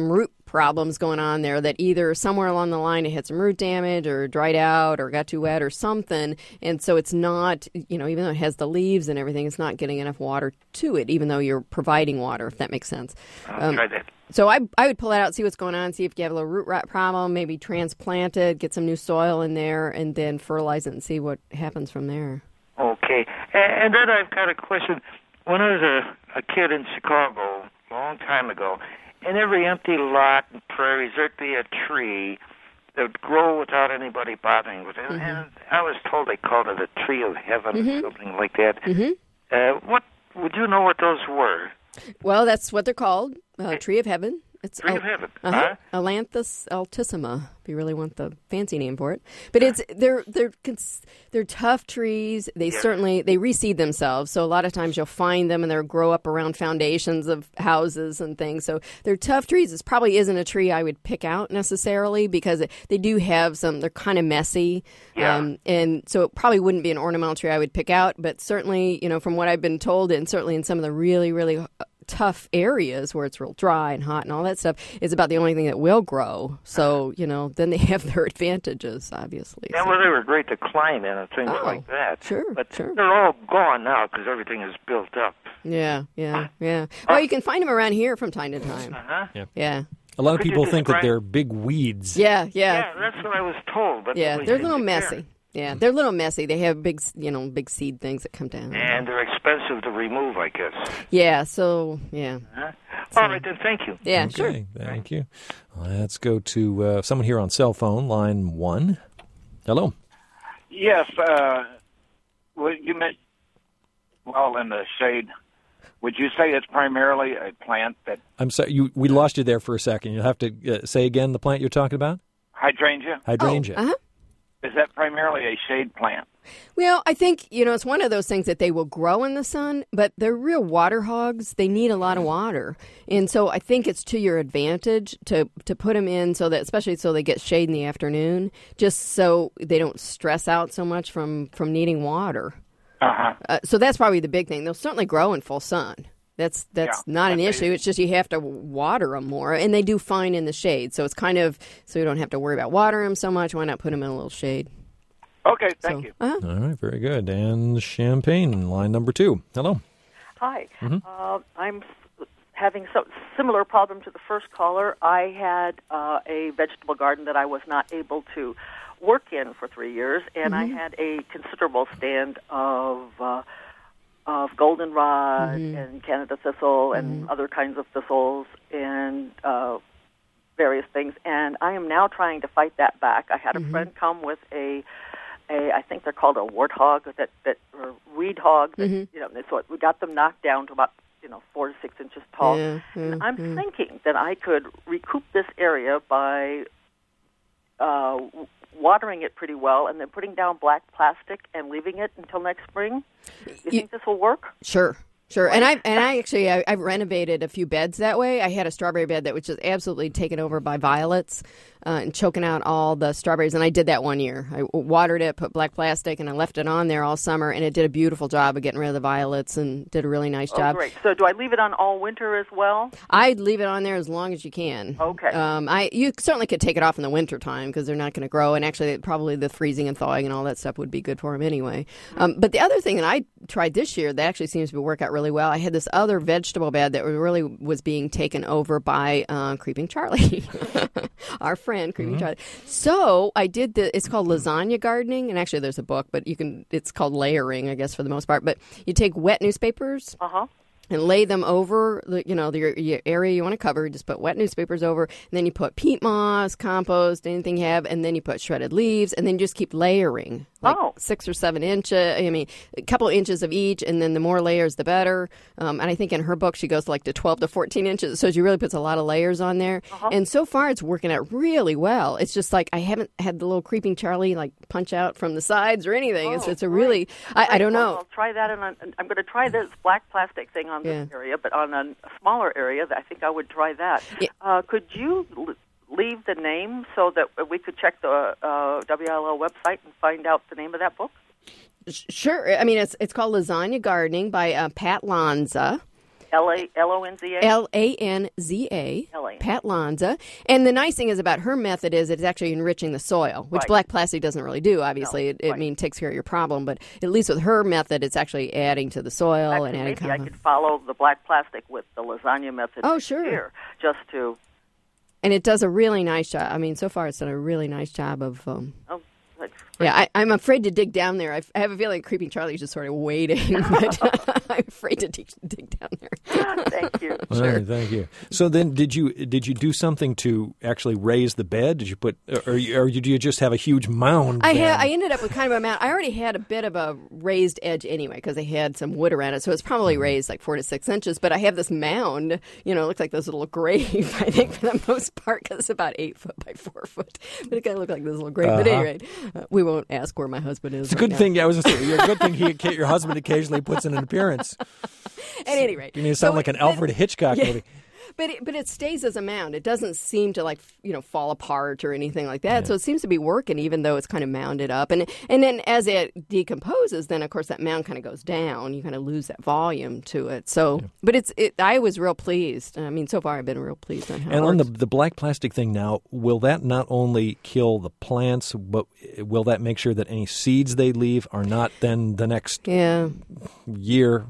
B: problems going on there, that either somewhere along the line it had some root damage or dried out or got too wet or something. And so it's not, you know, even though it has the leaves and everything, it's not getting enough water to it, even though you're providing water, if that makes sense.
J: I'll
B: Um,
J: try that.
B: So I I would pull it out, see what's going on, see if you have a little root rot problem, maybe transplant it, get some new soil in there, and then fertilize it and see what happens from there.
J: Okay. And, and then I've got a question. When I was a, a kid in Chicago, a long time ago, in every empty lot and prairies, there'd be a tree that would grow without anybody bothering with it.
B: Mm-hmm.
J: And I was told they called it a tree of heaven
B: Mm-hmm.
J: or something like that.
B: Mm-hmm.
J: Uh, what would you know what those were?
B: Well, that's what they're called, uh, tree of heaven. It's
J: Tree
B: al-
J: of heaven.
B: Uh-huh.
J: Huh?
B: Ailanthus altissima, if you really want the fancy name for it. But it's they're they're cons- they're tough trees. They
J: Yeah.
B: certainly they reseed themselves. So a lot of times you'll find them and they'll grow up around foundations of houses and things. So they're tough trees. This probably isn't a tree I would pick out necessarily because it, they do have some. They're kind of messy.
J: Yeah.
B: Um, and so it probably wouldn't be an ornamental tree I would pick out. But certainly, you know, from what I've been told, and certainly in some of the really really tough areas where it's real dry and hot and all that stuff, it's about the only thing that will grow. So, you know, then they have their advantages, obviously.
J: Yeah,
B: So-
J: well, they were great to climb in and things
B: Oh,
J: like that.
B: sure,
J: But
B: sure.
J: they're all gone now because everything is built up.
B: Yeah, yeah, yeah. Well, you can find them around here from time to time.
J: Uh-huh.
B: Yeah.
A: A lot of
J: Could you
A: people think that
J: describe-
A: they're big weeds.
B: Yeah,
J: Yeah,
B: yeah.
J: that's what I was told. But
B: Yeah,
J: nobody
B: they're a
J: seemed
B: little
J: to care.
B: messy. Yeah, they're a little messy. They have big, you know, big seed things that come down.
J: And they're expensive to remove, I guess.
B: Yeah, so, yeah.
J: Huh? All right, then, thank you.
B: Yeah,
A: Okay,
B: sure.
A: thank you. Let's go to uh, someone here on cell phone, line one. Hello.
K: Yes, uh, well, you meant, well, in the shade, would you say it's primarily a plant that,
A: I'm sorry, you, we lost you there for a second. You'll have to uh, say again the plant you're talking about?
K: hydrangea?
A: Hydrangea.
B: Oh, uh-huh.
K: Is that primarily a shade plant?
B: Well, I think, you know, it's one of those things that they will grow in the sun, but they're real water hogs. They need a lot of water. And so I think it's to your advantage to, to put them in so that, especially so they get shade in the afternoon, just so they don't stress out so much from, from needing water.
K: Uh-huh.
B: Uh, so that's probably the big thing. They'll certainly grow in full sun. That's that's
K: Yeah,
B: not an
K: but
B: issue.
K: they-
B: It's just you have to water them more, and they do fine in the shade. So it's kind of so you don't have to worry about watering them so much. Why not put them in a little shade?
K: Okay, thank
B: So,
K: you.
B: uh-huh.
A: All right, very good. And Champagne, line number two. Hello.
L: Hi.
A: Mhm.
L: Uh, I'm s- having some similar problem to the first caller. I had uh, a vegetable garden that I was not able to work in for three years, and I had a considerable stand of uh, of goldenrod and Canada thistle and other kinds of thistles and uh, various things. And I am now trying to fight that back. I had a friend come with a a, I think they're called a warthog that that or weed hog. That, You know, so we got them knocked down to about you know four to six inches tall.
B: Yeah, yeah,
L: and I'm
B: yeah.
L: thinking that I could recoup this area by uh, w- watering it pretty well and then putting down black plastic and leaving it until next spring. You,
B: You-
L: think this will work?
B: Sure. Sure, and I and I actually I, I've renovated a few beds that way. I had a strawberry bed that was just absolutely taken over by violets uh, and choking out all the strawberries, and I did that one year. I watered it, put black plastic, and I left it on there all summer, and it did a beautiful job of getting rid of the violets and did a really nice
L: Oh,
B: job.
L: great. So do I leave it on all winter as well?
B: I'd leave it on there as long as you can.
L: Okay.
B: Um, I you certainly could take it off in the winter time because they're not going to grow, and actually probably the freezing and thawing and all that stuff would be good for them anyway. Um, but the other thing that I tried this year that actually seems to work out really well, I had this other vegetable bed that really was being taken over by uh, Creeping Charlie, our friend Creeping Charlie. So I did the. It's called lasagna gardening, and actually there's a book, but you can. It's called layering, I guess, for the most part. But you take wet newspapers.
L: Uh huh.
B: And lay them over, the, you know, your, your area you want to cover. Just put wet newspapers over, and then you put peat moss, compost, anything you have, and then you put shredded leaves, and then you just keep layering, like
L: Oh.
B: six or seven inches. I mean, a couple inches of each, and then the more layers, the better. Um, and I think in her book she goes like to twelve to fourteen inches, so she really puts a lot of layers on there.
L: Uh-huh.
B: And so far, it's working out really well. It's just like I haven't had the little Creeping Charlie like punch out from the sides or anything. it's
L: Oh,
B: it's a really I, I don't
L: Well,
B: know.
L: I'll try that, and I'm, I'm going to try this black plastic thing on this
B: Yeah.
L: area, but on a smaller area, I think I would try that.
B: Yeah.
L: Uh, could you l- leave the name so that we could check the uh, W L L website and find out the name of that book?
B: Sh- Sure. I mean, it's it's called Lasagna Gardening by uh, Pat Lanza.
L: L A L O N Z A?
B: L A N Z A,
L: L A N.
B: Pat Lanza. And the nice thing is about her method is it's actually enriching the soil, which
L: Right.
B: black plastic doesn't really do, obviously.
L: No,
B: it, it
L: right.
B: mean, takes care of your problem, but at least with her method, it's actually adding to the soil
L: Actually,
B: and adding
L: maybe I
B: compost.
L: could follow the black plastic with the lasagna method
B: Oh,
L: next
B: sure.
L: year, just to,
B: And it does a really nice job. I mean, so far it's done a really nice job of... Um,
L: oh, that's
B: yeah, I, I'm afraid to dig down there. I, I have a feeling Creeping Charlie's just sort of waiting, but I'm afraid to dig, dig down there.
L: Thank you.
A: All right, thank you. So then, did you did you do something to actually raise the bed? Did you put, or, you- or did you just have a huge mound?
B: I
A: then?
B: had. I ended up with kind of a mound. I already had a bit of a raised edge anyway because I had some wood around it, so it's probably raised like four to six inches. But I have this mound. You know, it looks like this little grave. I think for the most part because it's about eight foot by four foot. But it kind of looked like this little grave. But
A: Uh-huh.
B: anyway, uh, we won't ask where my husband is.
A: It's a
B: right
A: good
B: now.
A: thing. I was just saying, a good thing he, your husband occasionally puts in an appearance.
B: At any rate,
A: You mean to sound
B: so
A: like an
B: it-
A: Alfred Hitchcock
B: yeah.
A: movie.
B: But it, but it stays as a mound. It doesn't seem to like you know fall apart or anything like that. So it seems to be working, even though it's kind of mounded up. And and then as it decomposes, then of course that mound kind of goes down. You kind of lose that volume to it. So, but it's it. I was real pleased. I mean, so far I've been real pleased on how.
A: And
B: it
A: on the
B: works.
A: the black plastic thing now, will that not only kill the plants, but will that make sure that any seeds they leave are not then the next
B: yeah.
A: year?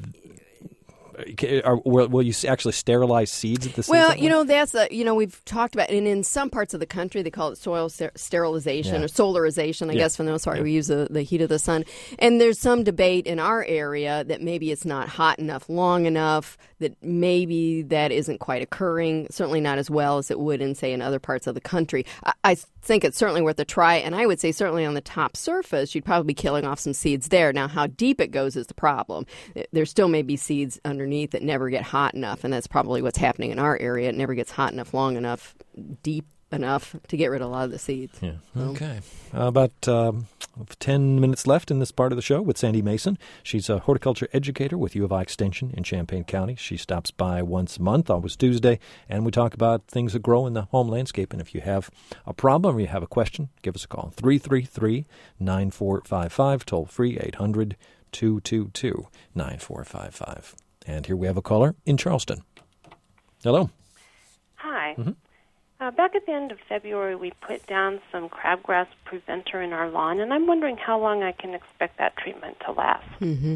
A: Are, will, will you actually sterilize seeds at the same
B: Well,
A: time?
B: you know, that's a, you know, we've talked about, and in some parts of the country, they call it soil ster- sterilization
A: Yeah.
B: or solarization, I
A: Yeah.
B: guess, for the most part.
A: Yeah.
B: We use the, the heat of the sun. And there's some debate in our area that maybe it's not hot enough, long enough, that maybe that isn't quite occurring, certainly not as well as it would in, say, in other parts of the country. I, I think it's certainly worth a try, and I would say certainly on the top surface, you'd probably be killing off some seeds there. Now, how deep it goes is the problem. There still may be seeds underneath that never get hot enough, and that's probably what's happening in our area. It never gets hot enough, long enough, deep enough to get rid of a lot of the seeds.
A: Yeah. Okay. Uh, about um, ten minutes left in this part of the show with Sandy Mason. She's a horticulture educator with U of I Extension in Champaign County. She stops by once a month, always Tuesday, and we talk about things that grow in the home landscape. And if you have a problem or you have a question, give us a call. three three three, nine four five five, toll free, eight hundred, two two two, nine four five five. And here we have a caller in Charleston. Hello.
M: Hi.
A: Mm-hmm.
M: Uh, back at the end of February, we put down some crabgrass preventer in our lawn, and I'm wondering how long I can expect that treatment to last.
B: Mm-hmm.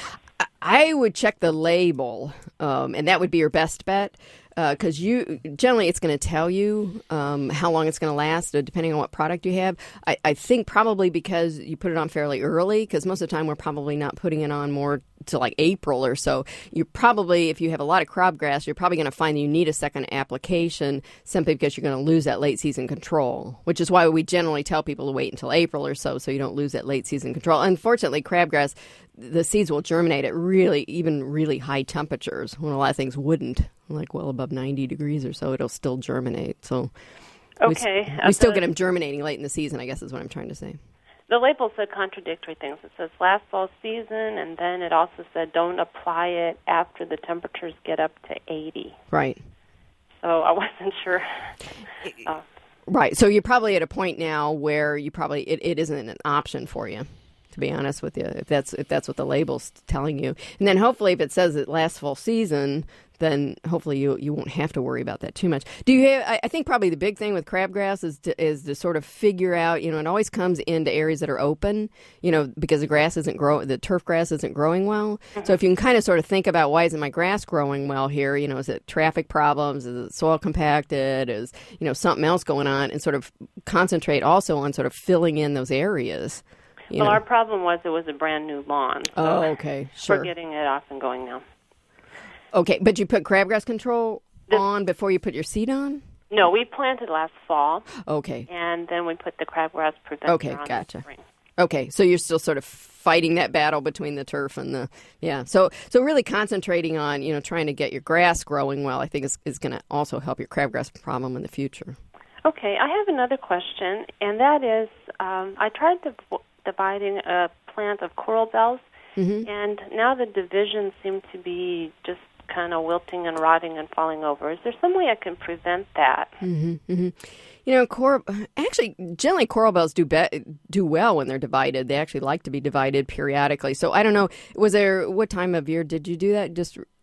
B: I would check the label, um, and that would be your best bet. Because uh, you generally, it's going to tell you um, how long it's going to last, uh, depending on what product you have. I, I think probably because you put it on fairly early, because most of the time we're probably not putting it on more to like April or so. You're probably, if you have a lot of crabgrass, you're probably going to find that you need a second application simply because you're going to lose that late season control, which is why we generally tell people to wait until April or so, so you don't lose that late season control. Unfortunately, crabgrass, the seeds will germinate at really, even really high temperatures when a lot of things wouldn't. Like well above ninety degrees or so, it'll still germinate. So
M: Okay.
B: we,
M: Uh,
B: we still
M: the-
B: get them germinating late in the season, I guess is what I'm trying to say.
M: The label said contradictory things. It says last fall season, and then it also said don't apply it after the temperatures get up to eighty.
B: Right.
M: So I wasn't sure. Uh,
B: Right. So you're probably at a point now where you probably it, it isn't an option for you, to be honest with you, if that's if that's what the label's telling you. And then hopefully if it says it lasts full season, then hopefully you you won't have to worry about that too much. Do you have, I, I think probably the big thing with crabgrass is to, is to sort of figure out, you know, it always comes into areas that are open, you know, because the grass isn't growing, the turf grass isn't growing well. So if you can kind of sort of think about why isn't my grass growing well here, you know, is it traffic problems, is it soil compacted, is, you know, something else going on, and sort of concentrate also on sort of filling in those areas. You
M: well,
B: know.
M: our problem was it was a brand new lawn. So
B: Oh, okay, sure.
M: We're getting it off and going now.
B: Okay, but you put crabgrass control on before you put your seed on?
M: No, we planted last fall.
B: Okay.
M: And then we put the crabgrass preventer
B: Okay,
M: on
B: gotcha.
M: in the spring.
B: Okay, so you're still sort of fighting that battle between the turf and the yeah. So so really concentrating on, you know, trying to get your grass growing well, I think is is going to also help your crabgrass problem in the future.
M: Okay, I have another question, and that is, um, I tried div- dividing a plant of coral bells,
B: Mm-hmm.
M: and now the divisions seem to be just kind of wilting and rotting and falling over. Is there some way I can prevent that?
B: Mm-hmm, mm-hmm. You know, cor- actually, generally coral bells do be- do well when they're divided. They actually like to be divided periodically. So I don't know. Was there what time of year did you do that? Just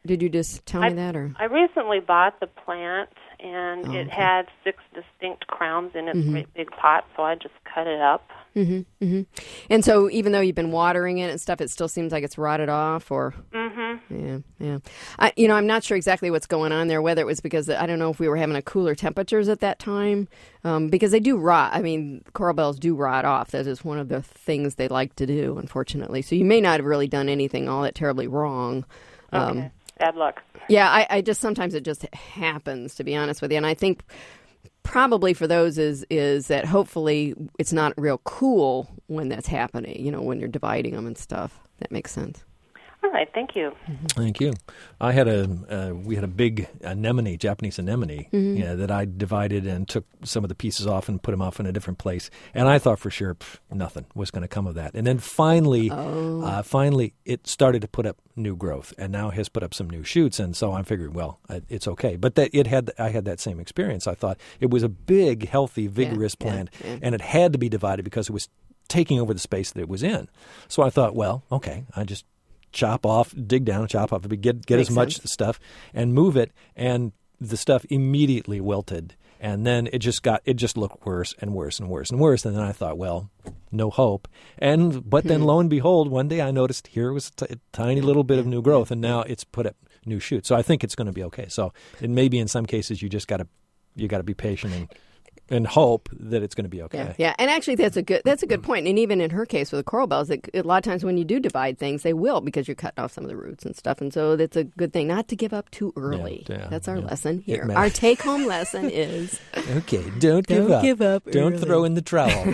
B: did you just tell
M: I,
B: me that? Or
M: I recently bought the plant, and
B: oh,
M: it
B: okay.
M: had six distinct crowns in its
B: mm-hmm.
M: great big pot, so I just cut it up.
B: Mm-hmm, mm-hmm. And so even though you've been watering it and stuff, it still seems like it's rotted off, or...
M: Mm-hmm.
B: Yeah, yeah. I, you know, I'm not sure exactly what's going on there, whether it was because, I don't know if we were having a cooler temperatures at that time, um, because they do rot. I mean, coral bells do rot off. That is one of the things they like to do, unfortunately. So you may not have really done anything all that terribly wrong. Um,
M: okay. Bad luck.
B: Yeah, I, I just, sometimes it just happens, to be honest with you. And I think probably for those is is that hopefully it's not real cool when that's happening, you know, when you're dividing them and stuff. That makes sense.
M: All right, thank you.
A: Thank you. I had a uh, we had a big anemone, Japanese anemone,
B: mm-hmm.
A: yeah, that I divided and took some of the pieces off and put them off in a different place. And I thought for sure pff, nothing was going to come of that. And then finally,
B: oh.
A: uh, finally, it started to put up new growth, and now has put up some new shoots. And so I'm figuring, well, it's okay. But that it had, I had that same experience. I thought it was a big, healthy, vigorous
B: yeah,
A: plant,
B: yeah, yeah.
A: and it had to be divided because it was taking over the space that it was in. So I thought, well, okay, I just chop off, dig down, chop off, get get
B: Makes
A: as much
B: sense.
A: stuff and move it, and the stuff immediately wilted. And then it just got, it just looked worse and worse and worse and worse. And then I thought, well, no hope. And but then
B: Hmm.
A: lo and behold, one day I noticed here was a, t- a tiny little bit of new growth, and now it's put up new shoots. So I think it's going to be okay. So it may be in some cases you just got to you got to be patient and and hope that it's going to be okay.
B: Yeah, yeah, and actually that's a good that's a good point. And even in her case with the coral bells, it, a lot of times when you do divide things, they will, because you're cutting off some of the roots and stuff. And so that's a good thing not to give up too early.
A: Yeah, yeah,
B: that's our
A: yeah.
B: lesson here.
A: It
B: Our take home lesson is
A: Okay, don't,
B: Don't
A: give up.
B: give up
A: Don't
B: early.
A: throw in the trowel.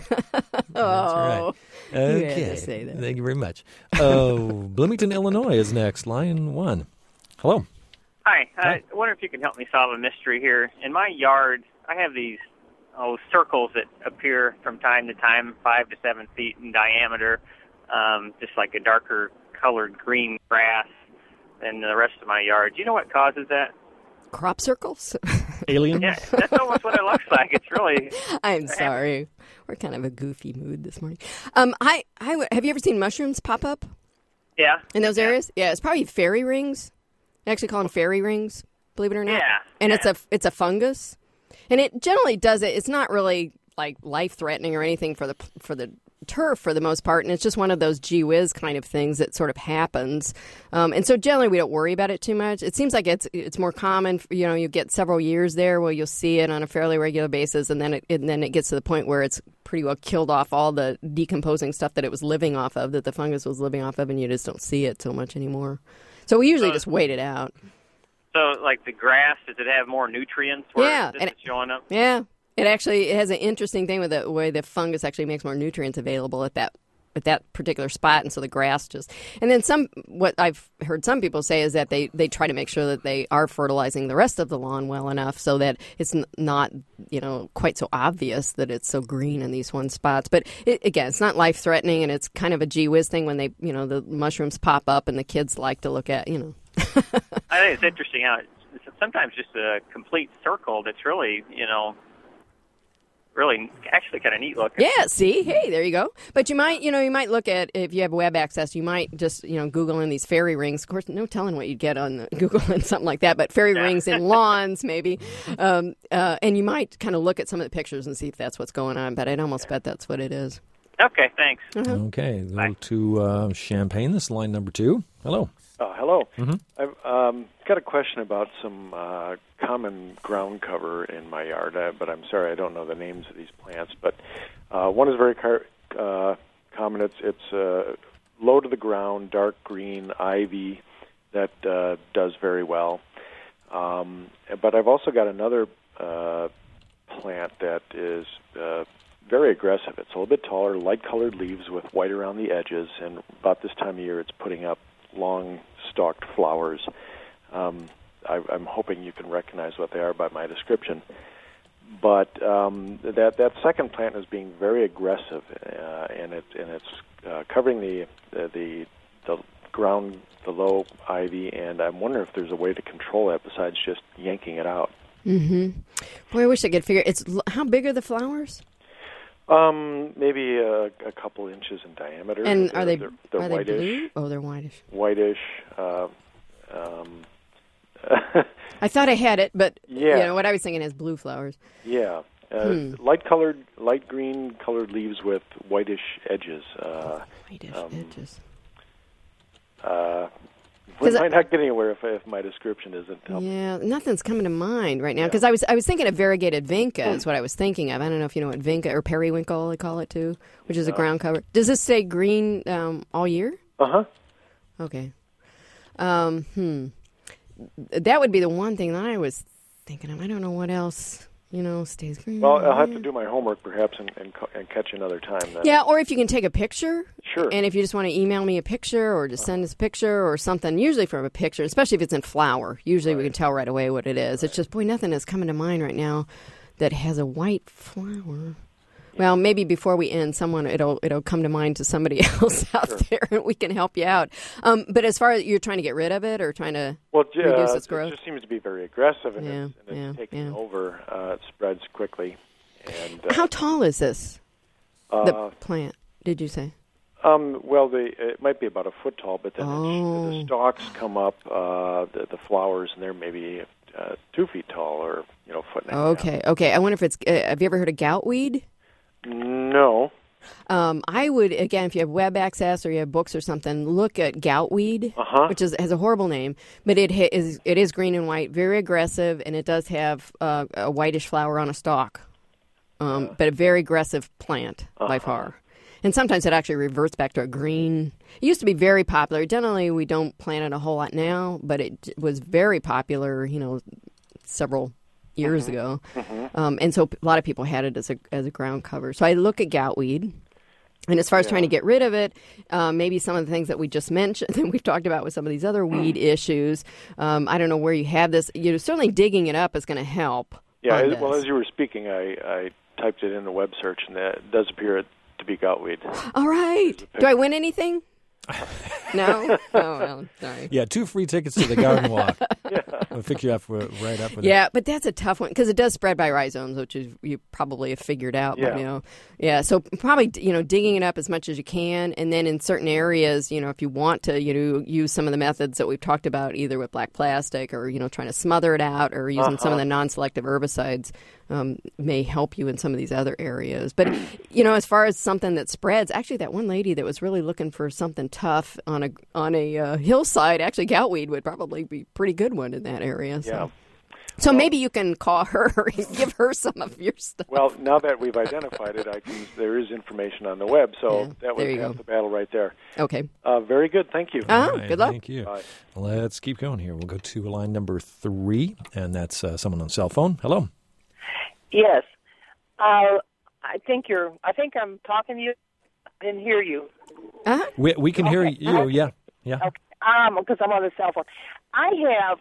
B: oh,
A: That's right.
B: you had
A: Okay.
B: to say that.
A: Thank you very much. Oh, Bloomington, Illinois is next. Line one. Hello.
N: Hi.
A: Hi.
N: I wonder if you can help me solve a mystery here. In my yard, I have these oh circles that appear from time to time, five to seven feet in diameter, um, just like a darker colored green grass than the rest of my yard. Do you know what causes that?
B: Crop circles?
A: Aliens?
N: Yeah, that's almost what it looks like. It's really...
B: I'm sorry. We're kind of a goofy mood this morning. Um, I, I w- have you ever seen mushrooms pop up
N: Yeah.
B: in those areas? Yeah, it's probably fairy rings. They actually call them fairy rings, believe it or not.
N: Yeah.
B: And
N: yeah.
B: it's a it's a fungus, and it generally does it. It's not really like life threatening or anything for the for the turf for the most part, and it's just one of those gee whiz kind of things that sort of happens. Um, and so generally we don't worry about it too much. It seems like it's it's more common. You know, you get several years there where you'll see it on a fairly regular basis, and then it and then it gets to the point where it's pretty well killed off all the decomposing stuff that it was living off of, that the fungus was living off of, and you just don't see it so much anymore. So we usually
N: So-
B: just wait it out.
N: So, like the grass, does it have more nutrients where
B: Yeah,
N: this
B: and-
N: is showing up?
B: Yeah, it actually it has an interesting thing with the way the fungus actually makes more nutrients available at that at that particular spot, and so the grass just. And then some, what I've heard some people say is that they, they try to make sure that they are fertilizing the rest of the lawn well enough so that it's n- not, you know, quite so obvious that it's so green in these one spots. But it, again, it's not life threatening, and it's kind of a gee whiz thing when they, you know, the mushrooms pop up and the kids like to look at, you know.
N: I think it's interesting how it's sometimes just a complete circle that's really, you know, really actually kind of neat looking.
B: Yeah, see? Hey, there you go. But you might, you know, you might look at, if you have web access, you might just, you know, Google in these fairy rings. Of course, no telling what you'd get on the Google and something like that, but fairy
N: Yeah.
B: rings in lawns, maybe. Um, uh, and you might kind of look at some of the pictures and see if that's what's going on, but I'd almost bet that's what it is.
N: Okay, thanks.
B: Uh-huh.
A: Okay, go to uh, Champaign. This is line number two. Hello.
O: Uh, hello.
A: Mhm.
O: I've um, got a question about some uh, common ground cover in my yard, uh, but I'm sorry I don't know the names of these plants. But uh, one is very car- uh, common. It's it's uh, low to the ground, dark green ivy that uh, does very well. Um, but I've also got another uh, plant that is uh, very aggressive. It's a little bit taller, light-colored leaves with white around the edges, and about this time of year it's putting up long-stalked flowers. Um, I, I'm hoping you can recognize what they are by my description. But um, that that second plant is being very aggressive, uh, and it and it's uh, covering the, the the the ground, the low ivy, and I'm wondering if there's a way to control that besides just yanking it out.
B: Mm-hmm. Boy, I wish I could figure. It's how big are the flowers?
O: Um, maybe a, a couple inches in diameter.
B: And
O: They're-
B: are they
O: they're, they're
B: are they
O: whitish,
B: blue? Oh, they're whitish.
O: whitish. Uh, um,
B: I thought I had it, but
O: Yeah.
B: you know what I was thinking is blue flowers.
O: Yeah. Uh,
B: Hmm.
O: Light colored, light green colored leaves with whitish edges. Uh,
B: whitish
O: um,
B: edges.
O: Uh, we
B: 'Cause
O: might not get anywhere if, if my description isn't helpful.
B: Yeah, nothing's coming to mind right now because I was I was thinking of variegated vinca is what I was thinking of. I don't know if you know what vinca or periwinkle they call it too, which is a
O: No.
B: ground cover. Does this stay green um, all year?
O: Uh huh.
B: Okay. Um, hmm. That would be the one thing that I was thinking of. I don't know what else, you know, stays green.
O: Well, I'll have to do my homework perhaps and, and, co- and catch you another time. Then.
B: Yeah, or if you can take a picture.
O: Sure.
B: And if you just want to email me a picture or just send us a picture or something, usually from a picture, especially if it's in flower. Usually we can tell right away what it is. It's just, boy, nothing is coming to mind right now that has a white flower. Well, maybe before we end, someone it'll it'll come to mind to somebody else out
O: Sure.
B: there, and we can help you out. Um, but as far as you're trying to get rid of it or trying to
O: Well, j-
B: reduce
O: uh,
B: its growth,
O: it just seems to be very aggressive, and
B: Yeah,
O: it's, and it's
B: yeah,
O: taking
B: yeah.
O: over. Uh, it spreads quickly. And uh,
B: how tall is this?
O: uh,
B: the plant? Did you say?
O: Um, well, they, it might be about a foot tall, but then
B: Oh.
O: it, the stalks come up, uh, the, the flowers, and they're maybe uh, two feet tall, or you know, a foot and a half.
B: Okay, okay. I wonder if it's. Uh, have you ever heard of goutweed?
O: No.
B: Um, I would, again, if you have web access or you have books or something, look at goutweed,
O: Uh-huh.
B: which is, has a horrible name, but it ha- is it is green and white, very aggressive, and it does have uh, a whitish flower on a stalk, um, but a very aggressive plant by far. And sometimes it actually reverts back to a green. It used to be very popular. Generally, we don't plant it a whole lot now, but it was very popular, you know, several years ago. Um, and so a lot of people had it as a as a ground cover. So I look at goutweed. And as far as
P: Yeah.
B: trying to get rid of it, um, maybe some of the things that we just mentioned and we've talked about with some of these other weed issues, um, I don't know where you have this. You know, certainly digging it up is going to help.
O: Yeah.
B: on
O: As, well,
B: this.
O: as you were speaking, I, I typed it in the web search, and it does appear to be goutweed.
B: All right. Do I win anything? No? Oh, well, sorry.
A: Yeah, two free tickets to the garden walk. We'll pick you up for, right up with
B: Yeah, but that's a tough one because it does spread by rhizomes, which is you probably have figured out. But,
A: Yeah.
B: you know, yeah. So probably you know digging it up as much as you can, and then in certain areas, you know, if you want to, you know, use some of the methods that we've talked about, either with black plastic or you know trying to smother it out, or using some of
P: Uh-huh.
B: the non-selective herbicides, um, may help you in some of these other areas. But you know, as far as something that spreads, actually, that one lady that was really looking for something tough on a on a uh, hillside, actually, goutweed would probably be a pretty good one in that area. So.
O: Yeah.
B: So maybe you can call her and give her some of your stuff.
O: Well, now that we've identified it, I can. There is information on the web, so that was
B: there you
O: half
B: go.
O: the battle right there.
B: Okay.
O: Uh, very good. Thank you.
B: Uh-huh.
A: All right, Thank you. Let's keep going here. We'll go to line number three, and that's uh, someone on cell phone. Hello.
Q: Yes. Uh, I think you're. I think I'm talking to you. I didn't hear you.
B: Uh-huh.
A: We, we can hear you. Yeah. Yeah.
Q: Okay. Um, because I'm on the cell phone. I have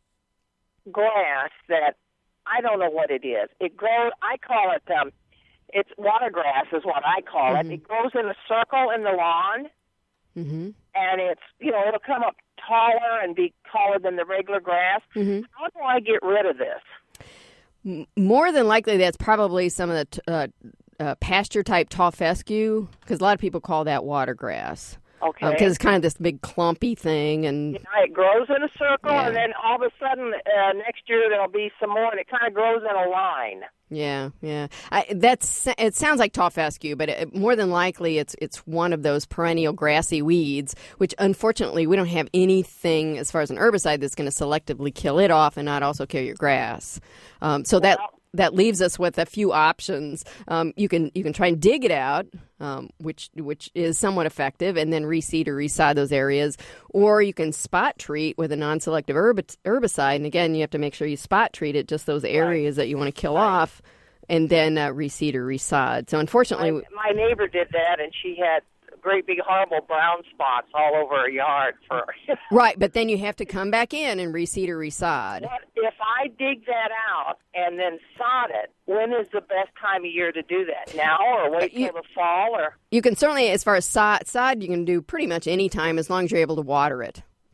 Q: grass that I don't know what it is. It grows. I call it. Um, it's watergrass is what I call
B: Mm-hmm.
Q: it. It grows in a circle in the lawn,
B: Mm-hmm.
Q: and it's you know it'll come up taller and be taller than the regular grass.
B: Mm-hmm.
Q: How do I get rid of this?
B: M- More than likely, that's probably some of the t- uh, uh, pasture-type tall fescue, because a lot of people call that watergrass.
Q: Okay.
B: Because it's kind of this big clumpy thing, and
Q: You know, it grows in a circle,
B: Yeah.
Q: and then all of a sudden uh, next year there'll be some more, and it kind of grows in a line.
B: yeah, yeah. I, that's it. Sounds like tall fescue, but it, more than likely, it's it's one of those perennial grassy weeds, which unfortunately we don't have anything as far as an herbicide that's going to selectively kill it off and not also kill your grass. Um, so that. That leaves us with a few options. Um, you can you can try and dig it out, um, which which is somewhat effective, and then reseed or resod those areas. Or you can spot treat with a non-selective herbi- herbicide, and again, you have to make sure you spot treat it, just those areas that you want to kill off, and then uh, reseed or resod. So unfortunately,
Q: My, my neighbor did that, and she had great big horrible brown spots all over her yard. For
B: right, but then you have to come back in and reseed or resod.
Q: What, if I dig that out and then sod it, when is the best time of year to do that? Now or wait till the fall? Or
B: You can certainly, as far as sod, sod, you can do pretty much any time as long as you're able to water it.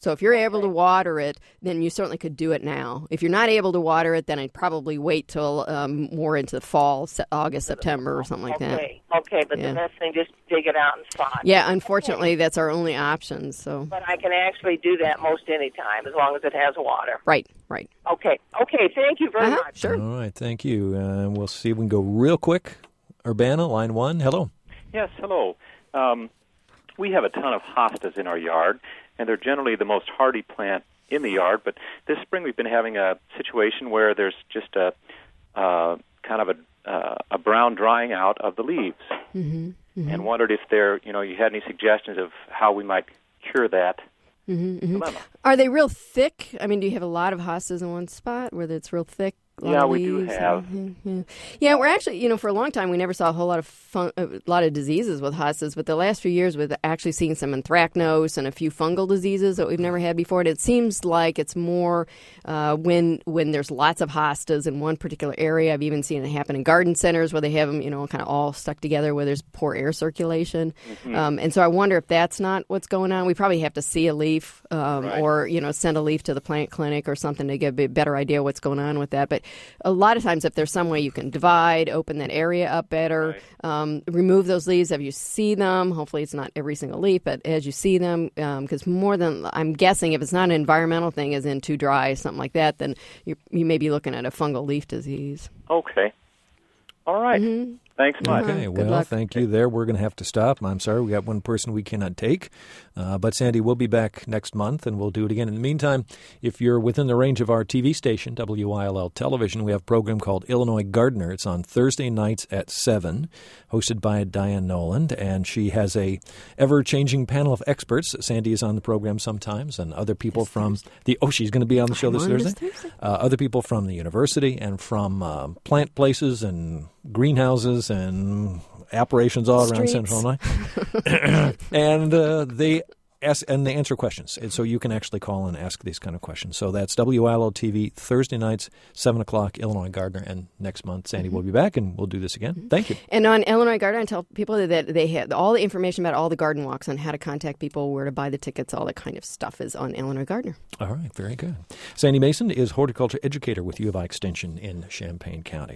B: So if you're able to water it, then you certainly could do it now. If you're not able to water it, then I'd probably wait till um, more into the fall, se- August, September, or something like that.
Q: Okay, okay, but
B: Yeah.
Q: the best thing just dig it out and sod.
B: Yeah, unfortunately, that's our only option. So
Q: But I can actually do that most any time as long as it has water.
B: right, right.
Q: Okay, okay, thank you very
B: Uh-huh,
Q: much.
B: Sure.
A: All right, thank you. Uh, we'll see if we can go real quick. Urbana, line one. Hello.
P: Yes, hello. Um, we have a ton of hostas in our yard, and they're generally the most hardy plant in the yard. But this spring we've been having a situation where there's just a uh, kind of a, uh, a brown drying out of the leaves,
B: Mm-hmm. Mm-hmm.
P: and wondered if there, you know, you had any suggestions of how we might cure that
B: Mm-hmm, mm-hmm.
P: dilemma.
B: Are they real thick? I mean, do you have a lot of hostas in one spot where it's real thick? A lot
P: Yeah,
B: of
P: we do
B: leaves?
P: have.
B: Yeah, yeah. Yeah, we're actually, you know, for a long time we never saw a whole lot of fun, a lot of diseases with hostas, but the last few years we've actually seen some anthracnose and a few fungal diseases that we've never had before. And it seems like it's more uh, when when there's lots of hostas in one particular area. I've even seen it happen in garden centers where they have them, you know, kind of all stuck together where there's poor air circulation.
P: Mm-hmm.
B: Um, and so I wonder if that's not what's going on. We probably have to see a leaf um,
P: Right.
B: or, you know, send a leaf to the plant clinic or something to get a better idea what's going on with that. But a lot of times if there's some way you can divide, open that area up better,
P: Right.
B: um, remove those leaves as you see them. Hopefully it's not every single leaf, but as you see them, because more than, I'm guessing if it's not an environmental thing as in too dry, something like that, then you, you may be looking at a fungal leaf disease.
P: Okay. All right.
B: Mm-hmm.
P: Thanks much.
A: Okay,
B: Good
A: well,
B: luck.
A: thank you there. We're going to have to stop. I'm sorry, we got one person we cannot take. Uh, but, Sandy, we'll be back next month, and we'll do it again. In the meantime, if you're within the range of our T V station, W I L L Television, we have a program called Illinois Gardener. It's on Thursday nights at seven, hosted by Diane Noland, and she has a ever-changing panel of experts. Sandy is on the program sometimes, and other people
B: This
A: from
B: Thursday.
A: the – oh, she's going to be on the show
B: I'm
A: this
B: on
A: Thursday?
B: this Thursday.
A: Uh, other people from the university and from uh, plant places and greenhouses and operations all around
B: Streets.
A: Central Illinois. and uh, they ask and they answer questions. And so you can actually call and ask these kind of questions. So that's W I L O T V, Thursday nights, seven o'clock, Illinois Gardener. And next month, Sandy will be back, and we'll do this again. Thank you.
B: And on Illinois Garden, I tell people that they have all the information about all the garden walks on how to contact people, where to buy the tickets, all that kind of stuff is on Illinois Gardener.
A: All right, very good. Sandy Mason is horticulture educator with U of I Extension in Champaign County.